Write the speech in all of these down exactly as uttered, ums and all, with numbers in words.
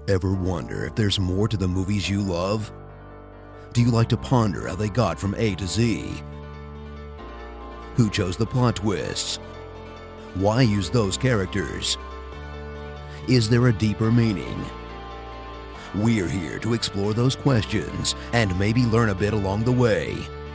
Ever wonder if there's more to the movies you love? Do you like to ponder how they got from A to Z? Who chose the plot twists? Why use those characters? Is there a deeper meaning? We're here to explore those questions and maybe learn a bit along the way.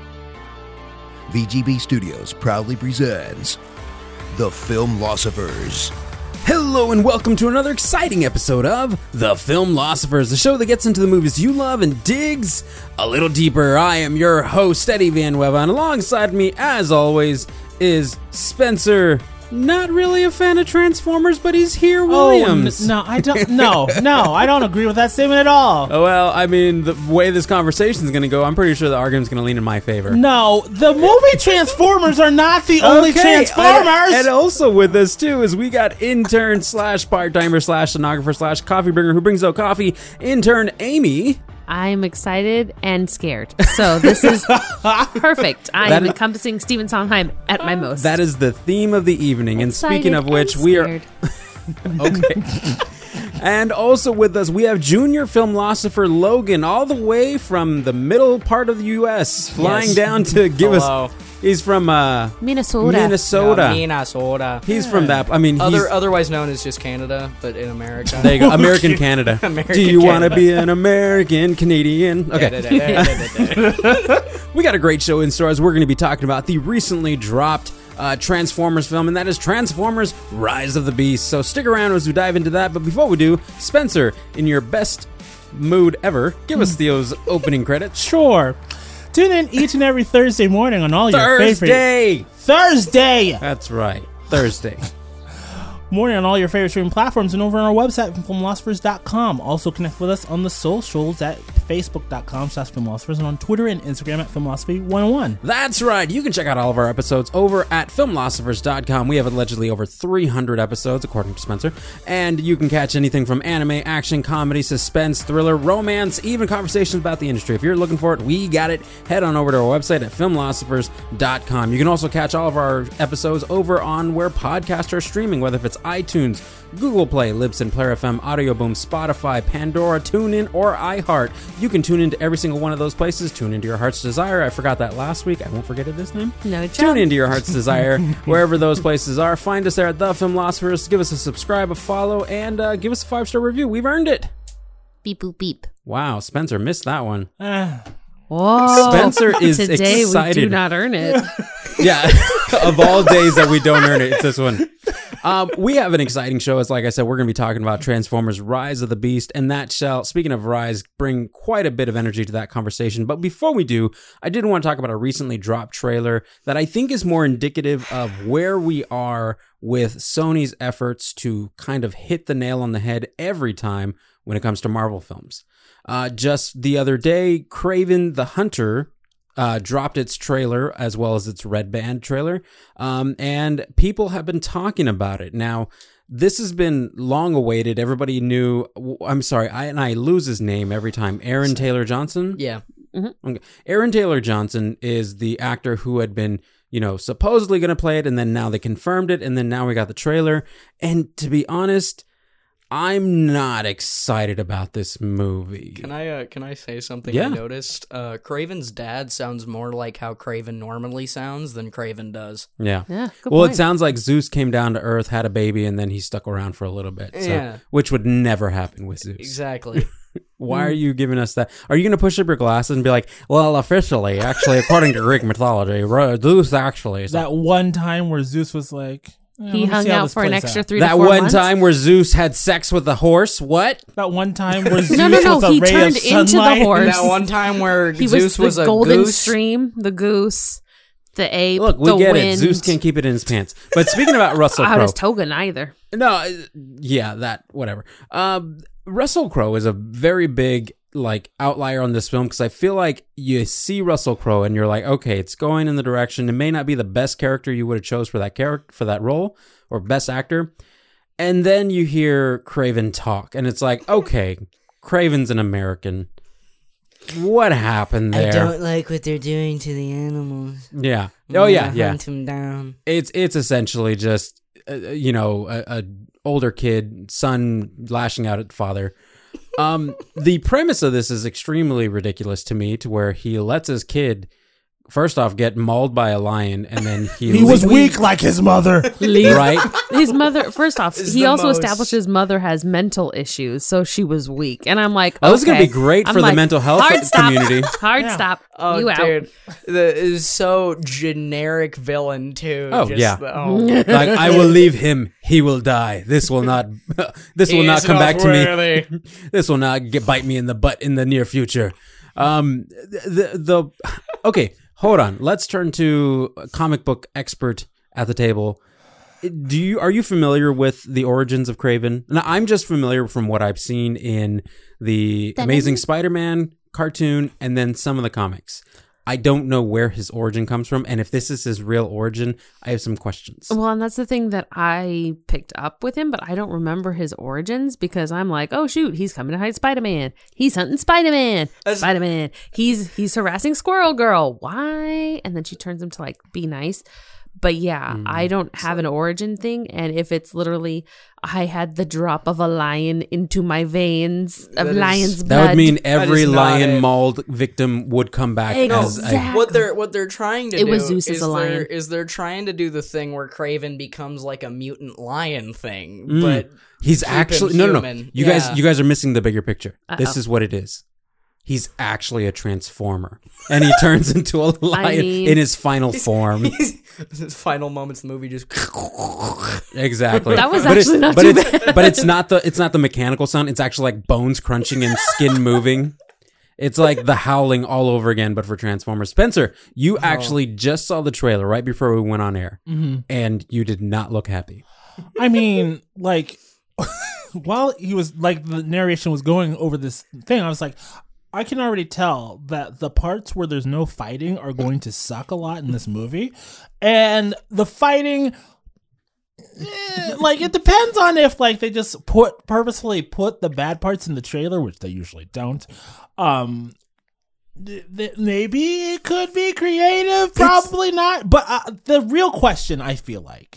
V G B Studios proudly presents The Filmlosophers. Hello and welcome to another exciting episode of The Filmlosophers, the show that gets into the movies you love and digs a little deeper. I am your host, Eddie Van Weva, and alongside me, as always, is Spencer. Not really a fan of Transformers, but he's here, Williams. Oh, n- no, I don't. No, no, I don't agree with that statement at all. Oh, well, I mean, the way this conversation is going to go, I'm pretty sure the argument's going to lean in my favor. No, the movie Transformers are not the only Okay, Transformers. And, and also with us, too, is we got intern slash part-timer slash stenographer slash coffee bringer who brings out coffee, intern Amy. I'm excited and scared. So this is perfect. I That am is- encompassing Steven Sondheim at my most. That is the theme of the evening. And Excited speaking of which, and we are... scared. Okay. And also with us, we have junior filmlosopher Logan, all the way from the middle part of the U S, flying Yes. down to give Hello. us... He's from uh, Minnesota. Minnesota. Uh, Minnesota. He's from that... I mean, he's... Other, otherwise known as just Canada, but in America. There you go. American Canada. American Do you want to Canada. be an American Canadian? Okay. Okay. We got a great show in store as we're going to be talking about the recently dropped uh, Transformers film, and that is Transformers Rise of the Beast. So stick around as we dive into that. But before we do, Spencer, in your best mood ever, give us Theo's opening credits. Sure. Tune in each and every Thursday morning on all your favorite... Thursday! Thursday! That's right. Thursday. Morning on all your favorite streaming platforms and over on our website, filmlosophers dot com. Also connect with us on the socials at facebook dot com slash filmlosophers and on Twitter and Instagram at filmlosophy one oh one. That's right. You can check out all of our episodes over at filmlosophers dot com. We have allegedly over three hundred episodes, according to Spencer. And you can catch anything from anime, action, comedy, suspense, thriller, romance, even conversations about the industry. If you're looking for it, we got it. Head on over to our website at filmlosophers dot com. You can also catch all of our episodes over on where podcasts are streaming, whether if it's iTunes, Google Play, Libsyn, Player F M, Audio Boom, Spotify, Pandora, TuneIn, or iHeart. You can tune into every single one of those places. Tune into your heart's desire. I forgot that last week. I won't forget it this time. No joke. Tune into your heart's desire wherever those places are. Find us there at The Filmlosophers. Give us a subscribe, a follow, and uh, give us a five-star review. We've earned it. Beep, boop, beep. Wow, Spencer missed that one. Uh, Whoa. Spencer is Today excited. we do not earn it. Yeah, of all days that we don't earn it, it's this one. Um, we have an exciting show. As like I said, we're going to be talking about Transformers Rise of the Beast, and that shall, speaking of Rise, bring quite a bit of energy to that conversation. But before we do, I did want to talk about a recently dropped trailer that I think is more indicative of where we are with Sony's efforts to kind of hit the nail on the head every time when it comes to Marvel films. Uh, just the other day, Kraven the Hunter Uh, dropped its trailer as well as its Red Band trailer, um, and people have been talking about it. Now, this has been long awaited. Everybody knew. I'm sorry, I and I lose his name every time. Aaron Taylor Johnson. Yeah. Okay. Aaron Taylor Johnson is the actor who had been, you know, supposedly going to play it, and then now they confirmed it, and then now we got the trailer. And to be honest, I'm not excited about this movie. Can I uh, can I say something Yeah. I noticed? Uh, Craven's dad sounds more like how Craven normally sounds than Craven does. Yeah. Yeah, good Well, point. it sounds like Zeus came down to Earth, had a baby, and then he stuck around for a little bit. So, Yeah. which would never happen with Zeus. Exactly. Why are you giving us that? Are you going to push up your glasses and be like, well, officially, actually, according to Greek mythology, Ro- Zeus actually... is that one time where Zeus was like... "Eh, let He me hung see how out this for an plays extra out." three to That four one months. time where Zeus had sex with a horse? What? That one time where Zeus No, no, no, was a he ray turned of into the sunlight. horse. That one time where He Zeus was was, the a golden goose. stream, the goose, the ape, Look, we the get wind. it. Zeus can't keep it in his pants. But speaking about Russell Out Crowe... his toga neither. No, uh, yeah, that, whatever. Um, Russell Crowe is a very big, like, outlier on this film because I feel like you see Russell Crowe and you're like, okay, it's going in the direction. It may not be the best character you would have chose for that character, for that role, or best actor. And then you hear Kraven talk, and it's like, okay, Kraven's an American. What happened there? I don't like what they're doing to the animals. Yeah. I'm Oh, yeah, gonna yeah. Hunt them down. It's it's essentially just, uh, you know, a, a older kid, son lashing out at father. Um, the premise of this is extremely ridiculous to me, to where he lets his kid, first off, get mauled by a lion, and then he He was weak like his mother. right. His mother, first off, Is he the also most- established his mother has mental issues, so she was weak. And I'm like, Oh, this is gonna okay. be great I'm for the like, mental health hard stop. community. Hard Yeah. stop. Oh, you out. dude, the is so generic villain too. Oh, Just yeah. the- oh. Like, I will leave him. He will die. This will not. This will He not is come back to me. worthy. This will not get bite me in the butt in the near future. Um, the the okay. Hold on. Let's turn to a comic book expert at the table. Do you are you familiar with the origins of Kraven? Now, I'm just familiar from what I've seen in the Amazing Spider-Man cartoon and then some of the comics. I don't know where his origin comes from, and if this is his real origin, I have some questions. Well, and that's the thing that I picked up with him, but I don't remember his origins because I'm like, oh shoot, he's coming to hide Spider-Man. He's hunting Spider-Man. That's- Spider-Man. He's he's harassing Squirrel Girl. Why? And then she turns him to like be nice. But yeah, Mm. I don't have an origin thing, and if it's literally I had the drop of a lion into my veins of That is- lion's That blood. would mean every is not lion it. mauled victim would come back as a, Exactly. What they're what they're trying to It do was Zeus as is a they're, lion. is they're trying to do the thing where Kraven becomes like a mutant lion thing, Mm. but He's keep him actually no, no, no. human. You Yeah. guys, you guys are missing the bigger picture. This Uh-oh. is what it is. He's actually a transformer, and he turns into a lion mean- in his final form. his final moments in the movie just Exactly. That was But actually it- not but too it's, bad. But it's not the it's not the mechanical sound. It's actually like bones crunching and skin moving. It's like the Howling all over again, but for Transformers. Spencer, you actually just saw the trailer right before we went on air, and you did not look happy. I mean, like, while he was like the narration was going over this thing, I was like, I can already tell that the parts where there's no fighting are going to suck a lot in this movie, and the fighting. eh, like it depends on if like they just put purposefully put the bad parts in the trailer, which they usually don't. Um, th- th- maybe it could be creative, probably not. But uh, the real question, I feel like,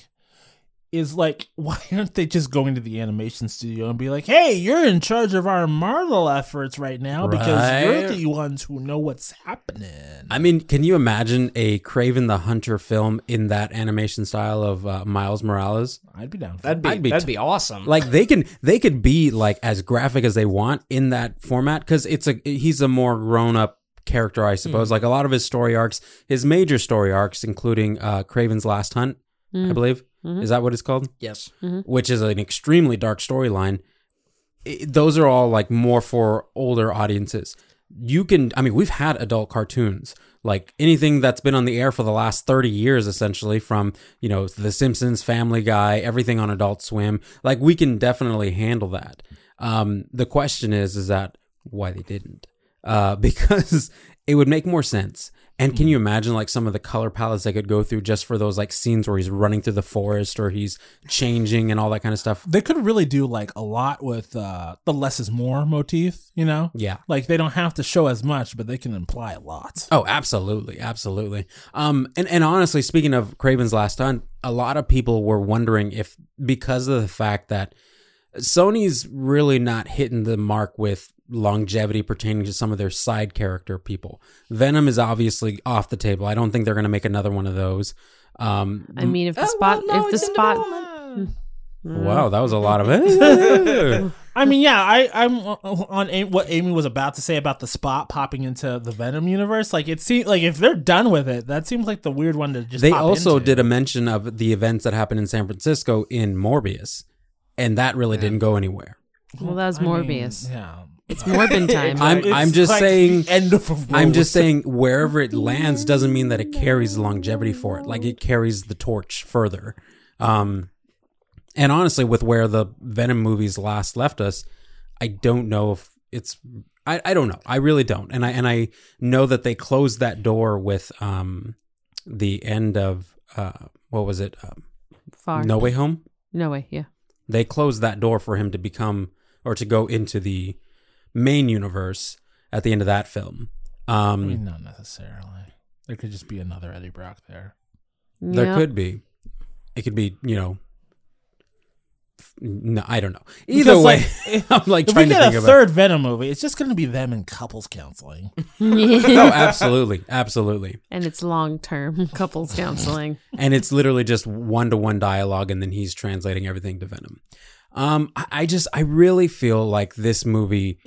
is like, why aren't they just going to the animation studio and be like, hey, you're in charge of our Marvel efforts right now because you're Right. the ones who know what's happening. I mean, can you imagine a Kraven the Hunter film in that animation style of uh, Miles Morales? I'd be down for that'd that. be, I'd be that'd t- be awesome. Like they can they could be like as graphic as they want in that format because it's a he's a more grown up character, I suppose. Like a lot of his story arcs, his major story arcs, including uh, Kraven's Last Hunt, I believe. Is that what it's called? yes, Which is an extremely dark storyline. I- Those are all like more for older audiences. You can, I mean, we've had adult cartoons, like anything that's been on the air for the last thirty years, essentially, from, you know, The Simpsons, Family Guy, everything on Adult Swim. Like, we can definitely handle that. Um, the question is, is that why they didn't? Uh, because it would make more sense. And can you imagine like some of the color palettes they could go through just for those like scenes where he's running through the forest or he's changing and all that kind of stuff? They could really do like a lot with uh, the less is more motif, you know? Yeah. Like they don't have to show as much, but they can imply a lot. Oh, absolutely, absolutely. Um, and and honestly, speaking of Kraven's Last Hunt, a lot of people were wondering if because of the fact that Sony's really not hitting the mark with longevity pertaining to some of their side character people. Venom is obviously off the table. I don't think they're going to make another one of those. Um, I mean, if the Oh, spot, well, no, if the it's in spot, development. wow, that was a lot of it. I mean, yeah, I, I'm on A- what Amy was about to say about the spot popping into the Venom universe. Like, it seems like if they're done with it, that seems like the weird one to just. They pop also into. did a mention of the events that happened in San Francisco in Morbius, and that really didn't go anywhere. well, that was I mean, Morbius. yeah, It's Morbin time. I'm It's I'm just like saying. the end of a road. I'm just saying wherever it lands doesn't mean that it carries longevity for it. Like it carries the torch further. Um, and honestly, with where the Venom movies last left us, I don't know if it's. I, I don't know. I really don't. And I and I know that they closed that door with um the end of uh what was it um, Far. No Way Home. No way. Yeah. They closed that door for him to become or to go into the main universe at the end of that film. I Um, mean, not necessarily. There could just be another Eddie Brock there. There Yeah. could be. It could be, you know, No, I don't know. Either Because, way, like, if- I'm like If we trying to get think a of third Venom movie, it's just going to be them in couples counseling. a. No, absolutely, absolutely. And it's long term couples counseling. And it's literally just one to one dialogue, and then he's translating everything to Venom. Um, I, I just, I really feel like this movie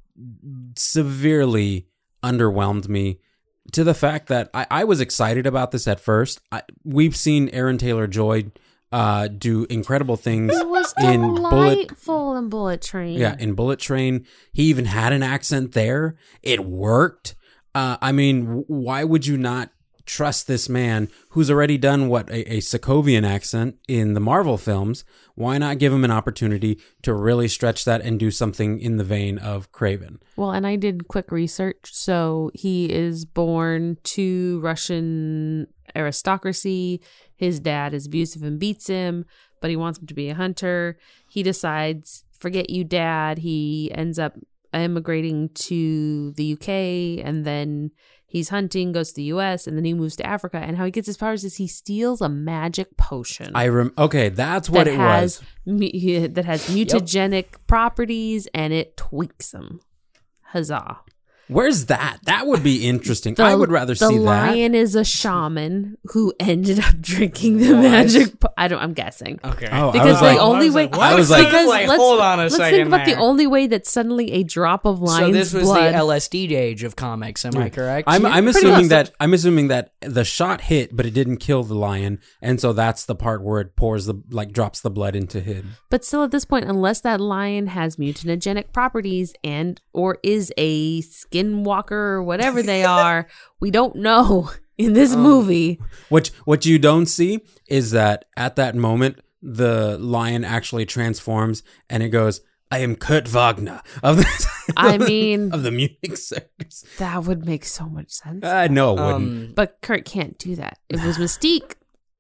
severely underwhelmed me to the fact that I, I was excited about this at first. I, we've seen Aaron Taylor-Joy uh, do incredible things It was in Bullet. delightful in Bullet Train. Yeah, in Bullet Train, he even had an accent there. It worked. Uh, I mean, w- why would you not trust this man who's already done what a, a Sokovian accent in the Marvel films? Why not give him an opportunity to really stretch that and do something in the vein of Kraven? Well, and I did quick research. So he is born to Russian aristocracy. His dad is abusive and beats him, but he wants him to be a hunter. He decides, forget you, dad. He ends up immigrating to the U K, and then he's hunting, goes to the U S, and then he moves to Africa. And how he gets his powers is he steals a magic potion. I rem- okay, that's what that it has, was. mu- that has mutagenic properties, and it tweaks him. Huzzah. Where's that? That would be interesting. The- I would rather the see that. lion is a shaman who ended up drinking the What? magic. Po- I don't. I'm guessing Okay. Oh, I because was the like, only I was way. like, what? I was like- because Like, let's, hold on a let's second think about there. the only way that suddenly a drop of So lion's this was blood. the L S D age of comics, am I correct? I'm, I'm pretty assuming much. that I'm assuming that the shot hit, but it didn't kill the lion, and so that's the part where it pours the like drops the blood into him. But still, at this point, unless that lion has mutagenic properties and or is a skinwalker or whatever they are, we don't know in this Um, movie. What what you don't see is that at that moment the lion actually transforms and it goes, "I am Kurt Wagner of the I mean, of the Munich circus." that would make so much sense. I know it wouldn't. um, But Kurt can't do that. It was Mystique.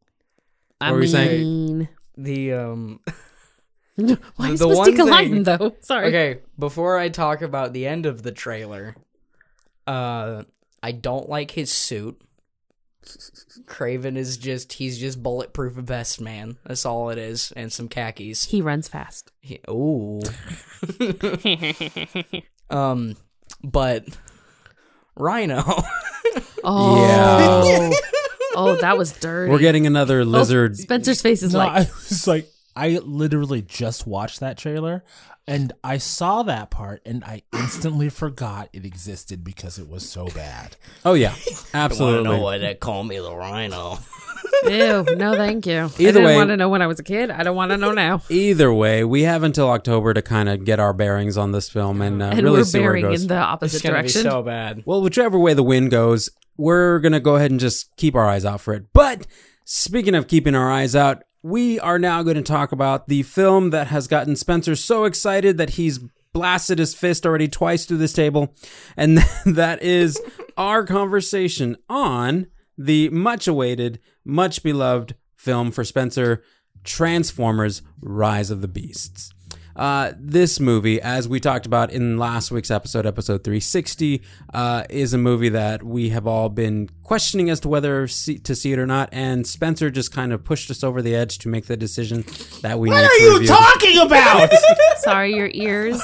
I What were you saying? mean, the um. why is the one Mystique a lion thing- though? Sorry. Okay, before I talk about the end of the trailer, uh, I don't like his suit. Kraven is just, he's just bulletproof vest, man. That's all it is. And some khakis. He runs fast. He, ooh. um, but Rhino. Oh, Yeah. oh, that was dirty. We're getting another Oh, lizard. Spencer's face is No, like, I was like, I literally just watched that trailer, and I saw that part, and I instantly forgot it existed because it was so bad. Oh yeah, absolutely. why they call me the Rhino? ew, no, thank you. I Either didn't way- want to know when I was a kid. I don't want to know now. Either way, we have until October to kind of get our bearings on this film and, uh, And really we're see where it bearing goes. in the It's opposite gonna direction. be so bad. Well, whichever way the wind goes, we're going to go ahead and just keep our eyes out for it. But speaking of keeping our eyes out, we are now going to talk about the film that has gotten Spencer so excited that he's blasted his fist already twice through this table. And that is our conversation on the much awaited, much beloved film for Spencer, Transformers Rise of the Beasts. Uh, this movie, as we talked about in last week's episode, episode three sixty, uh, is a movie that we have all been questioning as to whether see, to see it or not, and Spencer just kind of pushed us over the edge to make the decision that we What need are to you review. talking about? Sorry, your ears.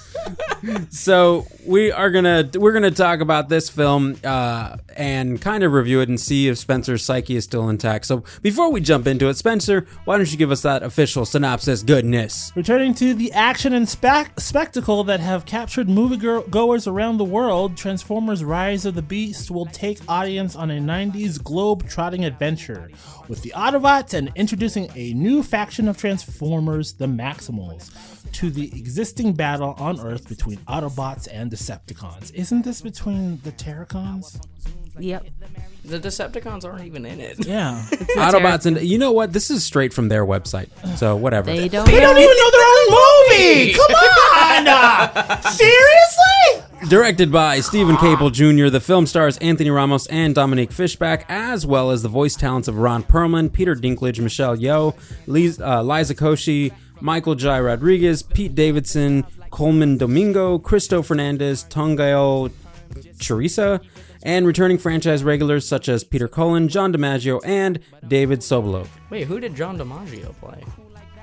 So we are gonna we're gonna talk about this film uh, and kind of review it and see if Spencer's psyche is still intact. So before we jump into it, Spencer, why don't you give us that official synopsis? Goodness. Returning to the action and spec- spectacle that have captured moviegoers around the world, Transformers Rise of the Beast will take audience on a nineties globe-trotting adventure with the Autobots and introducing a new faction of Transformers, the Maximals, to the existing battle on Earth between Autobots and Decepticons. Isn't this between the Terracons? Yep. The Decepticons aren't even in it. Yeah. Autobots, and you know what? This is straight from their website. So whatever. They don't. They don't know. even know their own movie! Come on! Uh, seriously? Directed by Stephen Cable Junior, the film stars Anthony Ramos and Dominique Fishback, as well as the voice talents of Ron Perlman, Peter Dinklage, Michelle Yeoh, Liz, uh, Liza Koshy, Michael Jai Rodriguez, Pete Davidson, Coleman Domingo, Cristo Fernandez, Tongayo Choriza, and returning franchise regulars such as Peter Cullen, John DiMaggio, and David Sobolov. Wait, who did John DiMaggio play?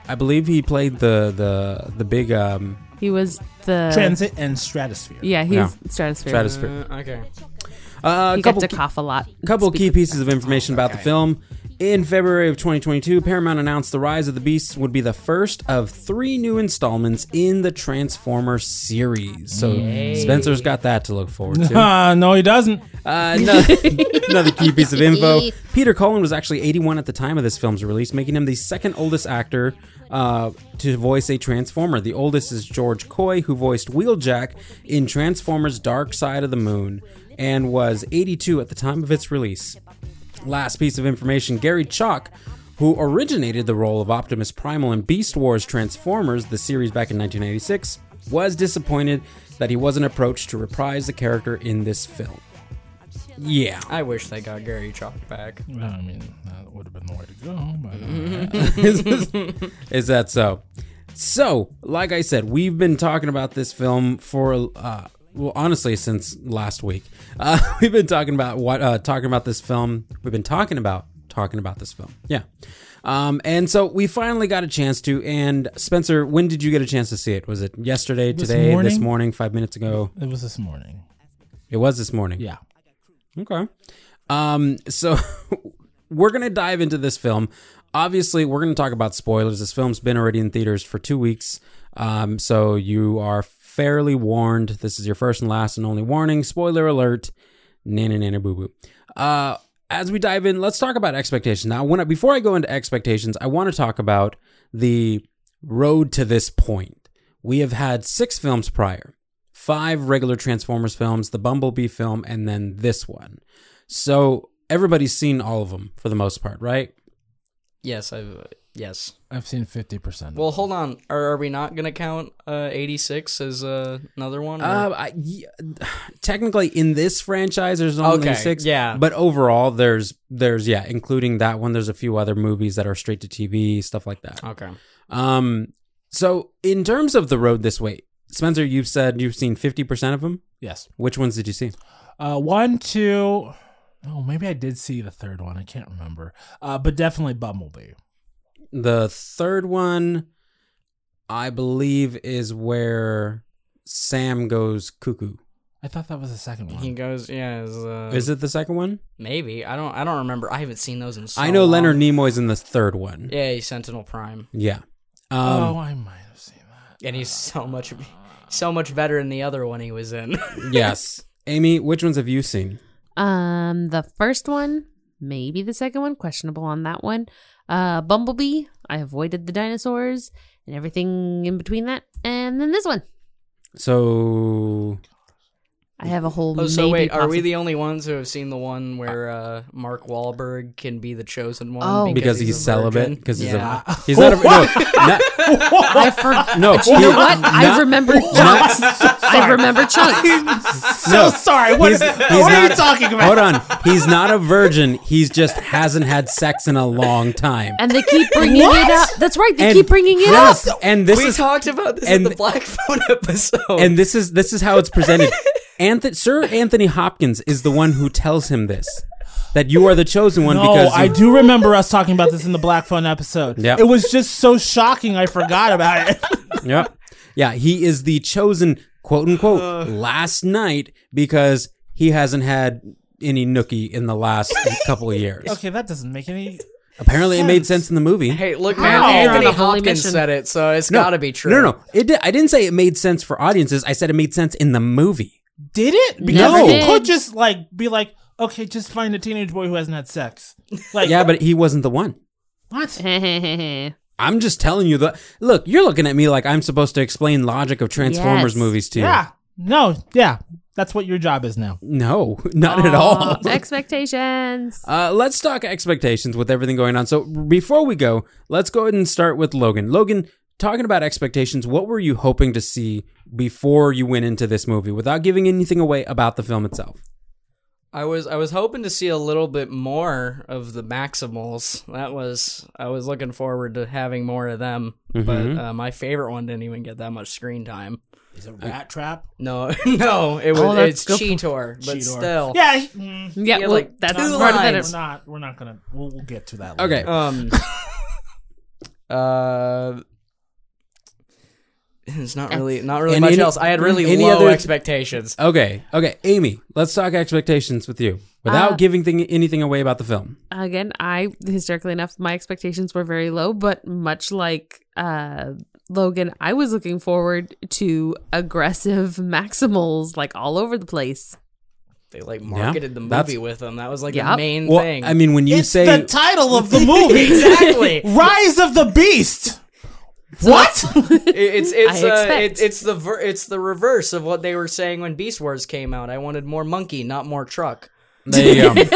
I believe he played the the the big um, He was the Transit and Stratosphere. Yeah, he's Yeah. Stratosphere. Stratosphere. Uh, okay. Uh, He a got couple to key, cough a lot. couple Speak key with- pieces of information about the okay. film. In February of twenty twenty-two, Paramount announced The Rise of the Beasts would be the first of three new installments in the Transformers series. So Spencer's got that to look forward to. Uh, no, he doesn't. Uh, another, another key piece of info. Peter Cullen was actually eighty-one at the time of this film's release, making him the second oldest actor uh, to voice a Transformer. The oldest is George Coy, who voiced Wheeljack in Transformers Dark Side of the Moon, and was eighty-two at the time of its release. Last piece of information, Gary Chalk, who originated the role of Optimus Primal in Beast Wars Transformers, the series back in nineteen eighty-six, was disappointed that he wasn't approached to reprise the character in this film. Yeah. I wish they got Gary Chalk back. I mean, that would have been the way to go. But, uh, Is that so? So, like I said, we've been talking about this film for, uh, well, honestly, since last week. Uh, we've been talking about what, uh, talking about this film. We've been talking about talking about this film. Yeah. Um, and so we finally got a chance to. And Spencer, when did you get a chance to see it? Was it yesterday, This today, this morning? morning, five minutes ago? it was this morning. It was this morning. Yeah. Okay. Um, so we're going to dive into this film. Obviously, we're going to talk about spoilers. This film's been already in theaters for two weeks. Um, so you are fairly warned. This is your first and last and only warning. Spoiler alert. Nana nana boo boo. Uh, as we dive in, let's talk about expectations. Now, when I, before I go into expectations, I want to talk about the road to this point. We have had six films prior. Five regular Transformers films, the Bumblebee film, and then this one. So everybody's seen all of them for the most part, right? Yes, I've yes. I've seen fifty percent. Well, hold on. Are, are we not gonna count uh, eighty-six as uh, another one? or- Uh, I, y- technically, in this franchise, there's only Okay, six. yeah. But overall, there's there's yeah, including that one. There's a few other movies that are straight to T V, stuff like that. okay. Um, so in terms of the road this way, Spencer, you've said you've seen fifty percent of them. Yes. Which ones did you see? Uh, one, two. Oh, maybe I did see the third one. I can't remember. Uh, but definitely Bumblebee. The third one, I believe, is where Sam goes cuckoo. I thought that was the second one. He goes, yeah. Is, uh, Is it the second one? maybe? I don't. I don't remember. I haven't seen those in. So I know long. Leonard Nimoy's in the third one. Yeah, he's Sentinel Prime, Yeah. oh, Um, I might have seen that. and he's so much, so much better than the other one he was in. yes. Amy, which ones have you seen? Um, the first one, maybe the second one, questionable on that one. Uh, Bumblebee, I avoided the dinosaurs and everything in between that, and then this one. So, I have a whole. Oh, so maybe wait, are we possi- the only ones who have seen the one where uh, Mark Wahlberg can be the chosen one? Oh. because he's, a celibate, virgin? because he's yeah. a he's not a no, not, I for- no. You know he- what? I not- remember chunks. I remember chunks. So No, sorry. What, he's- what he's are not- you talking about? Hold on, he's not a virgin. He's just hasn't had sex in a long time. And they keep bringing What? it up. That's right. They And- keep bringing it yes, up. and this we is talked about this and- in the Black Phone episode. and this is this is how it's presented. Anthony, Sir Anthony Hopkins is the one who tells him this, that you are the chosen one No, because I you- do remember us talking about this in the Black Phone episode. Yep. It was just so shocking I forgot about it. Yep. Yeah, he is the chosen, quote unquote, last night because he hasn't had any nookie in the last couple of years. Okay, that doesn't make any... Apparently, it made sense in the movie. hey, look, How? man, You're Anthony on a holy Hopkins mission. said it, so it's No, got to be true. No, no, no. It did, I didn't say it made sense for audiences. I said it made sense in the movie. Did it? Because Never you did. could just like be like, okay, just find a teenage boy who hasn't had sex. Like, Yeah, but he wasn't the one. what? I'm just telling you that. Look, you're looking at me like I'm supposed to explain logic of Transformers Yes. movies to you. Yeah. No, yeah. That's what your job is now. No, not at all. Expectations. Uh, let's talk expectations with everything going on. So before we go, let's go ahead and start with Logan. Logan, talking about expectations, what were you hoping to see before you went into this movie without giving anything away about the film itself? I was I was hoping to see a little bit more of the Maximals. That was I was looking forward to having more of them. Mhm. But uh, my favorite one didn't even get that much screen time. Is it Rat Trap? No, no, it was Oh, that's it's good. Cheetor, but Cheetor. still. Yeah. he- mm, Yeah, Yeah, well, like that's two part of lines. we're it. not. We're not gonna. We'll, we'll get to that. Okay. Later. Um. Uh, it's not really not really And much any- else. I had really any low other- expectations. Okay, okay, Amy, let's talk expectations with you without Uh, giving thing, anything away about the film. Again, I hysterically enough, my expectations were very low, but much like uh, Logan, I was looking forward to aggressive Maximals like all over the place. They like marketed the movie that's- with them. That was like Yep. the main Well, thing. I mean, when you It's say the title of the movie. exactly. Rise of the Beast. What? It- it's it's I uh, expect. it, it's the ver- it's the reverse of what they were saying when Beast Wars came out. I wanted more monkey, not more truck. there you go.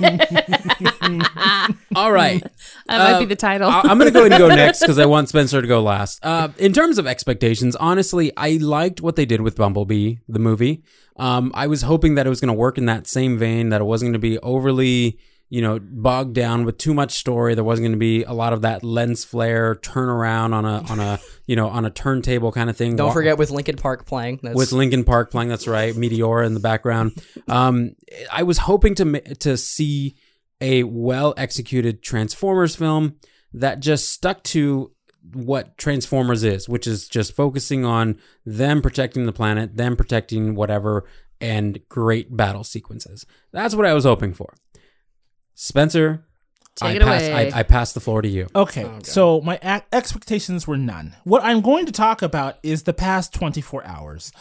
All right. That might Uh, be the title. I- I'm going to go ahead and go next because I want Spencer to go last. Uh, in terms of expectations, honestly, I liked what they did with Bumblebee, the movie. Um, I was hoping that it was going to work in that same vein, that it wasn't going to be overly, you know, bogged down with too much story. There wasn't going to be a lot of that lens flare turnaround on a on a you know on a turntable kind of thing. Don't Wa- forget with Linkin Park playing. That's, with Linkin Park playing. That's right, Meteora in the background. Um, I was hoping to ma- to see a well executed Transformers film that just stuck to what Transformers is, which is just focusing on them protecting the planet, them protecting whatever, and great battle sequences. That's what I was hoping for. Spencer, Take I it pass, away. I, I pass the floor to you. Okay, so my ac expectations were none. What I'm going to talk about is the past twenty-four hours.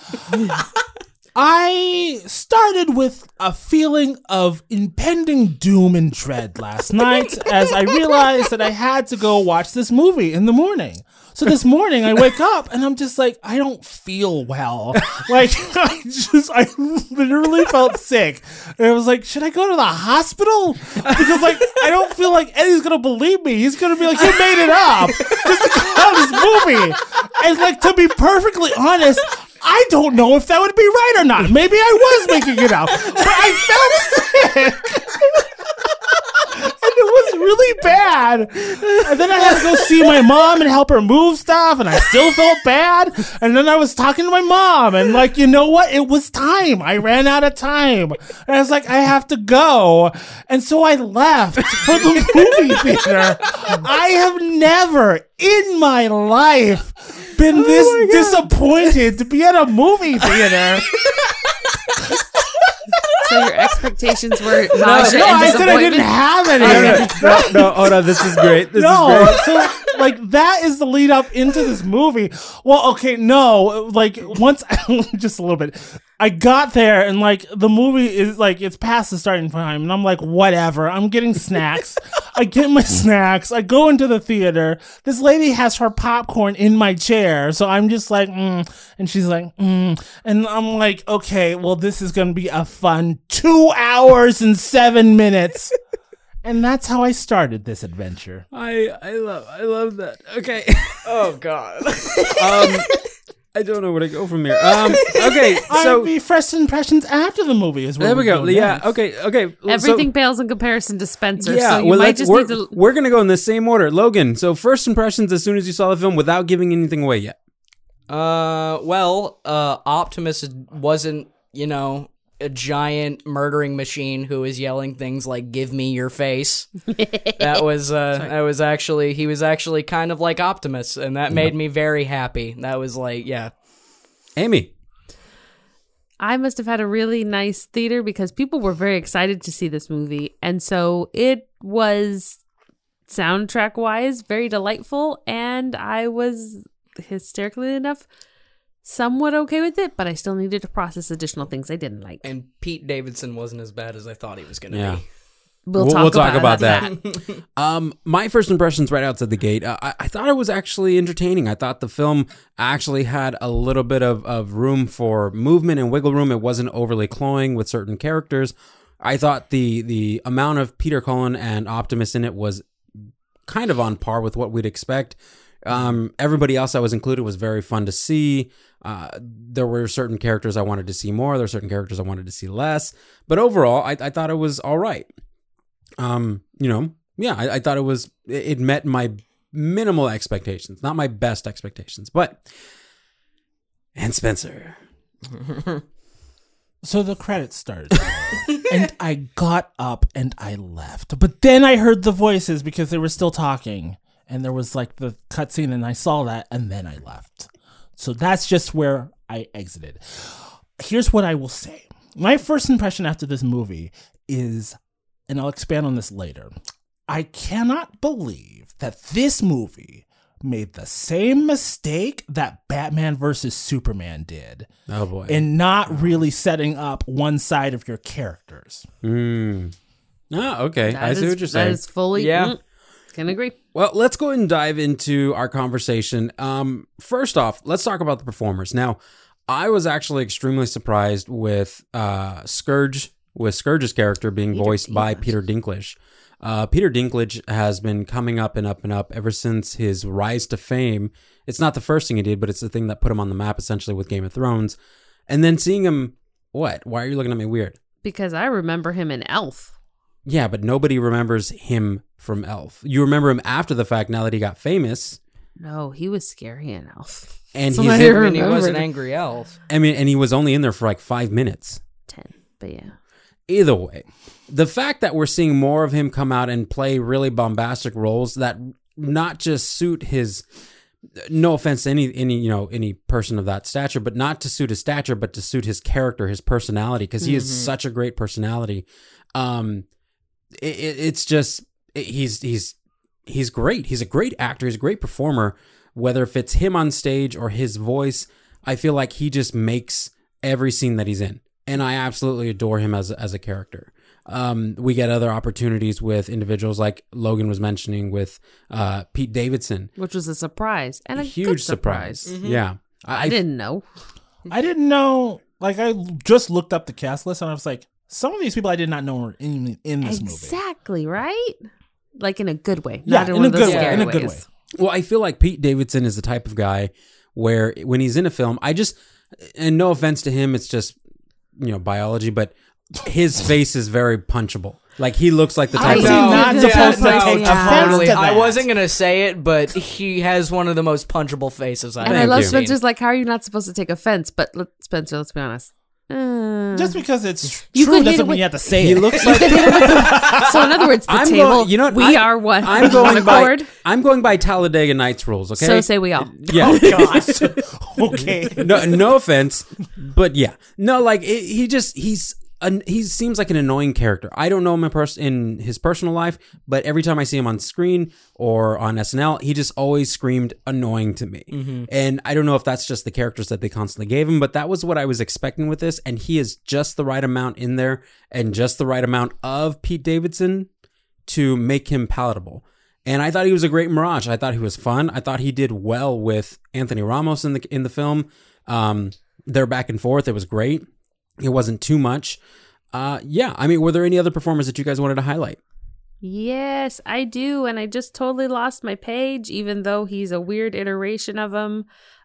I started with a feeling of impending doom and dread last night as I realized that I had to go watch this movie in the morning. So this morning I wake up and I'm just like, I don't feel well. Like, I just, I literally felt sick. And I was like, should I go to the hospital? Because, like, I don't feel like Eddie's going to believe me. He's going to be like, you made it up just to come out of this movie. And, like, to be perfectly honest, I don't know if that would be right or not. Maybe I was making it up, but I felt sick. And it was really bad. And then I had to go see my mom and help her move stuff, and I still felt bad. And then I was talking to my mom, and like, you know what? It was time. I ran out of time. And I was like, I have to go. And so I left for the movie theater. I have never in my life been this disappointed to be at a movie theater. So your expectations were nausea No, and I said I didn't disappointment? have any. No, no, hold on. This is great. This No, is great. so like that is the lead up into this movie. Well, okay, no, like once just a little bit. I got there and like the movie is like it's past the starting time and I'm like whatever. I'm getting snacks. I get my snacks. I go into the theater. This lady has her popcorn in my chair, so I'm just like, mm, and she's like, mm, and I'm like, okay, well this is gonna be a fun two hours and seven minutes. And that's how I started this adventure. I I love I love that. Okay. oh god. um, I don't know where to go from here. Um, okay, So so be first impressions after the movie is where there we we're go. going Yeah. next. Okay. Okay. Everything So, pales in comparison to Spencer. yeah. so you well, might let's, just we're, need to. we're gonna go in the same order. Logan. So first impressions as soon as you saw the film, without giving anything away yet. Uh, well, uh, Optimus wasn't, you know, a giant murdering machine who was yelling things like "Give me your face." That was, uh, that was actually he was actually kind of like Optimus, and that made me very happy. That was like, yeah. Amy. I must have had a really nice theater because people were very excited to see this movie. And so it was soundtrack wise very delightful. And I was hysterically enough somewhat okay with it, but I still needed to process additional things I didn't like. And Pete Davidson wasn't as bad as I thought he was going to Yeah. be. We'll, We'll- talk, we'll talk about, about that. Um, my first impressions right outside the gate, uh, I, I thought it was actually entertaining. I thought the film actually had a little bit of, of room for movement and wiggle room. It wasn't overly cloying with certain characters. I thought the the amount of Peter Cullen and Optimus in it was kind of on par with what we'd expect. Um, everybody else that was included was very fun to see. Uh, there were certain characters I wanted to see more. There were certain characters I wanted to see less. But overall, I, I thought it was all right. Um, you know, yeah, I, I thought it was, it met my minimal expectations, not my best expectations, but, and Spencer. So the credits started. And I got up and I left. But then I heard the voices because they were still talking. and there was like the cutscene, and I saw that, and then I left. So that's just where I exited. Here's what I will say. My first impression after this movie is, and I'll expand on this later, I cannot believe that this movie made the same mistake that Batman versus Superman did Oh boy. in not really setting up one side of your characters. Mm. Oh, okay. That I see is- what you're That saying. is fully. Yeah. mm, can agree. Well, let's go ahead and dive into our conversation. Um, first off, let's talk about the performers. Now, I was actually extremely surprised with uh, Scourge, with Scourge's character being Peter voiced by Dinklage. Peter Dinklage. Uh, Peter Dinklage has been coming up and up and up ever since his rise to fame. It's not the first thing he did, but it's the thing that put him on the map essentially with Game of Thrones. And then seeing him, what? Why are you looking at me weird? Because I remember him in Elf. Yeah, but nobody remembers him from Elf. You remember him after the fact now that he got famous. No, he was scary in Elf. And So he's I in, I mean, he was remember an it. angry elf. I mean, and he was only in there for like five minutes. ten, but yeah. Either way, the fact that we're seeing more of him come out and play really bombastic roles that not just suit his, no offense to any any you know any person of that stature, but not to suit his stature, but to suit his character, his personality, because he is such a great personality. Um, it, it, it's just it, he's he's he's great. He's a great actor. He's a great performer. Whether if it's him on stage or his voice, I feel like he just makes every scene that he's in. And I absolutely adore him as a, as a character. Um, we get other opportunities with individuals like Logan was mentioning with uh, Pete Davidson. Which was a surprise. And a Huge good surprise. surprise. Yeah. I, didn't know. I didn't know, like, I just looked up the cast list, and I was like, some of these people I did not know were in, in this movie. Exactly, right? Like in a good way. Yeah, Not in, in one a of those good way, scary in a good ways. way. Well, I feel like Pete Davidson is the type of guy where when he's in a film, I just, and no offense to him, it's just, you know, biology, but his face is very punchable. Like he looks like the I type was of not Yeah, supposed to no, take yeah. offense Totally. to I that. wasn't gonna say it, but he has one of the most punchable faces I've And I Thank love you. seen. Spencer's like, how are you not supposed to take offense? But let, Spencer, let's be honest. Uh, Just because it's You true could hit doesn't it mean with- you have to say he it. looks like. so in other words, the I'm table, going, you know what? we I- are one. I'm on going by. accord. I'm going by Talladega Nights rules. Okay. So say we all. Yeah. Gosh. Okay. no, no offense, but yeah, no, like it, he just he's an, he seems like an annoying character. I don't know him in, pers- in his personal life, but every time I see him on screen or on S N L, he just always screamed annoying to me. Mm-hmm. And I don't know if that's just the characters that they constantly gave him, but that was what I was expecting with this. And he is just the right amount in there and just the right amount of Pete Davidson to make him palatable. And I thought he was a great Mirage. I thought he was fun. I thought he did well with Anthony Ramos in the in the film. Um, their back and forth, it was great. It wasn't too much. Uh, yeah, I mean, were there any other performers that you guys wanted to highlight? Yes, I do. And I just totally lost my page, even though he's a weird iteration of him.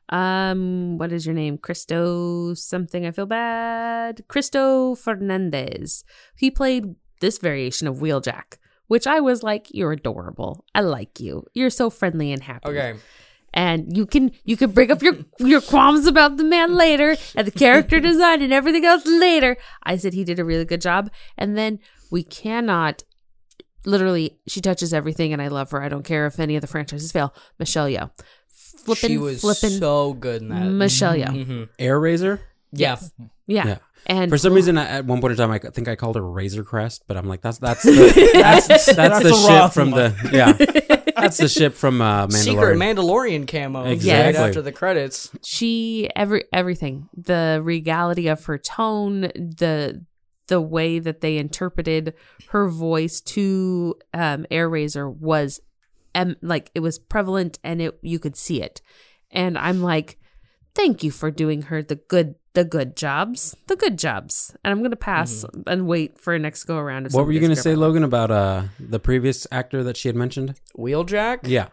Um, what is your name? Cristo something. I feel bad. Cristo Fernandez. He played this variation of Wheeljack, which I was like, you're adorable. I like you. You're so friendly and happy. Okay. And you can you can bring up your your qualms about the man later and the character design and everything else later. I said he did a really good job. And then we cannot literally she touches everything and I love her. I don't care if any of the franchises fail. Michelle Yeoh. Flippin' She was flippin' so good in that. Michelle Yeoh. Mm-hmm. Air Razor? Yeah. Yeah. Yeah. And For some reason, I- at one point in time, I think I called her Razor Crest, but I'm like, that's that's the, that's, that's, That's the the wrong ship from the yeah, that's the ship from uh, Secret Mandalorian. Mandalorian camo. Exactly. Right after the credits. she every everything, the regality of her tone, the the way that they interpreted her voice to um Air Razor was um, like it was prevalent and it you could see it. And I'm like, thank you for doing her the good the good jobs. The good jobs. And I'm gonna pass Mm-hmm. and wait for a next go around. What were you gonna say, Logan, about uh the previous actor that she had mentioned? Wheeljack? Yeah,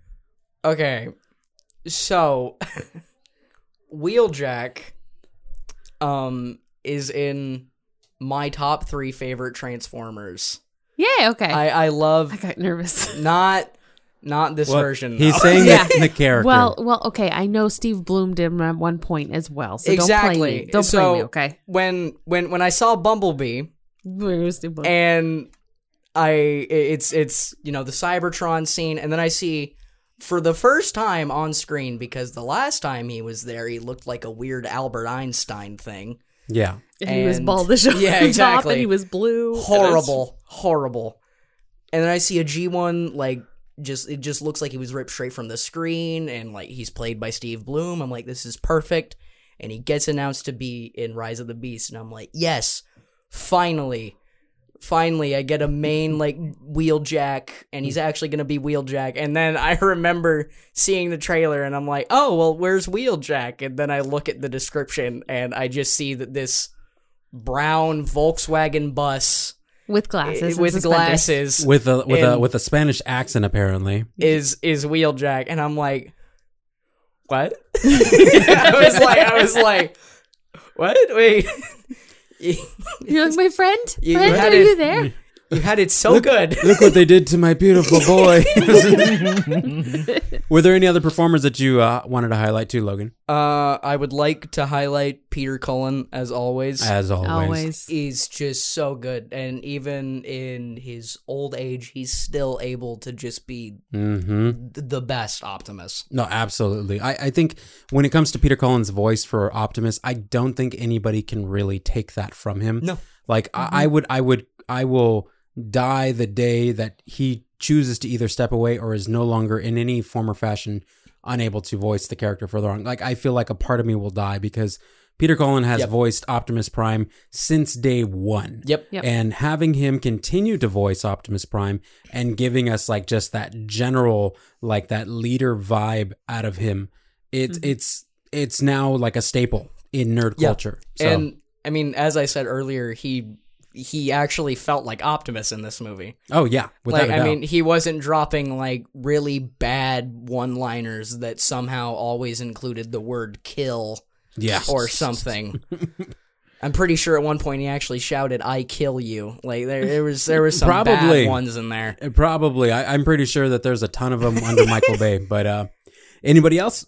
Okay. So Wheeljack um is in my top three favorite Transformers. Yeah, okay. I, I, I love got nervous. not not this Well, version. he's though. saying Yeah. the, the character. Well, well, okay. I know Steve Bloom did him at one point as well. So exactly. don't play me. Don't so play me, okay? when when when I saw Bumblebee Where was Steve Bloom? and I it's it's you know the Cybertron scene and then I see for the first time on screen, because the last time he was there, he looked like a weird Albert Einstein thing. Yeah. And he was And- baldish on yeah, top, exactly. and he was blue. Horrible, horrible. And then I see a G one, like, just it just looks like he was ripped straight from the screen, and like he's played by Steve Bloom. I'm like, this is perfect. And he gets announced to be in Rise of the Beast, and I'm like, yes, finally. Finally, I get a main, like, Wheeljack, and he's actually going to be Wheeljack. And then I remember seeing the trailer, and I'm like, oh, well, where's Wheeljack? And then I look at the description, and I just see that this brown Volkswagen bus With glasses. eh, and with suspenders. glasses With a with a And- with a Spanish accent apparently. is is Wheeljack. And I'm like, what? I was like, I was like, what? Wait. You're like, my friend? You friend, had are it- you there? You had it so good. Look what they did to my beautiful boy. Were there any other performers that you uh, wanted to highlight too, Logan? Uh, I would like to highlight Peter Cullen, as always. As always. Always. He's just so good, and even in his old age, he's still able to just be Mm-hmm. th- the best Optimus. No, absolutely. I, I think when it comes to Peter Cullen's voice for Optimus, I don't think anybody can really take that from him. No. Like I, I would, I would, I will die the day that he chooses to either step away or is no longer in any form or fashion unable to voice the character further on. Like I feel like a part of me will die because Peter Cullen has Yep. voiced Optimus Prime since day one. Yep. Yep. And having him continue to voice Optimus Prime and giving us like just that general, like that leader vibe out of him, it's Mm-hmm. it's it's now like a staple in nerd Yeah. culture. So, And I mean, as I said earlier, he he actually felt like Optimus in this movie. oh yeah, without Like, a I doubt. mean, he wasn't dropping like really bad one-liners that somehow always included the word "kill" yeah, or something. I'm pretty sure at one point he actually shouted "I kill you." Like there, there was there was some Probably. bad ones in there. Uh, Probably. I, I'm pretty sure that there's a ton of them under Michael Bay. But uh, anybody else?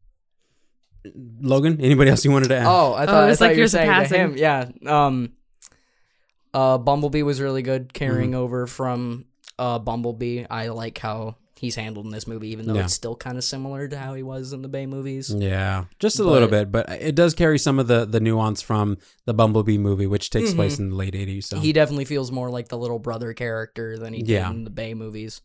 Logan, anybody else you wanted to add? Oh, I Oh, thought, it's I thought like you were you're saying to surpassing. him. Yeah. Um. Uh, Bumblebee was really good, carrying Mm-hmm. over from uh Bumblebee. I like how he's handled in this movie, even though Yeah. it's still kind of similar to how he was in the Bay movies. Yeah, just a But- little bit, but it does carry some of the, the nuance from the Bumblebee movie, which takes place in the late eighties. So He definitely feels more like the little brother character than he did Yeah. in the Bay movies.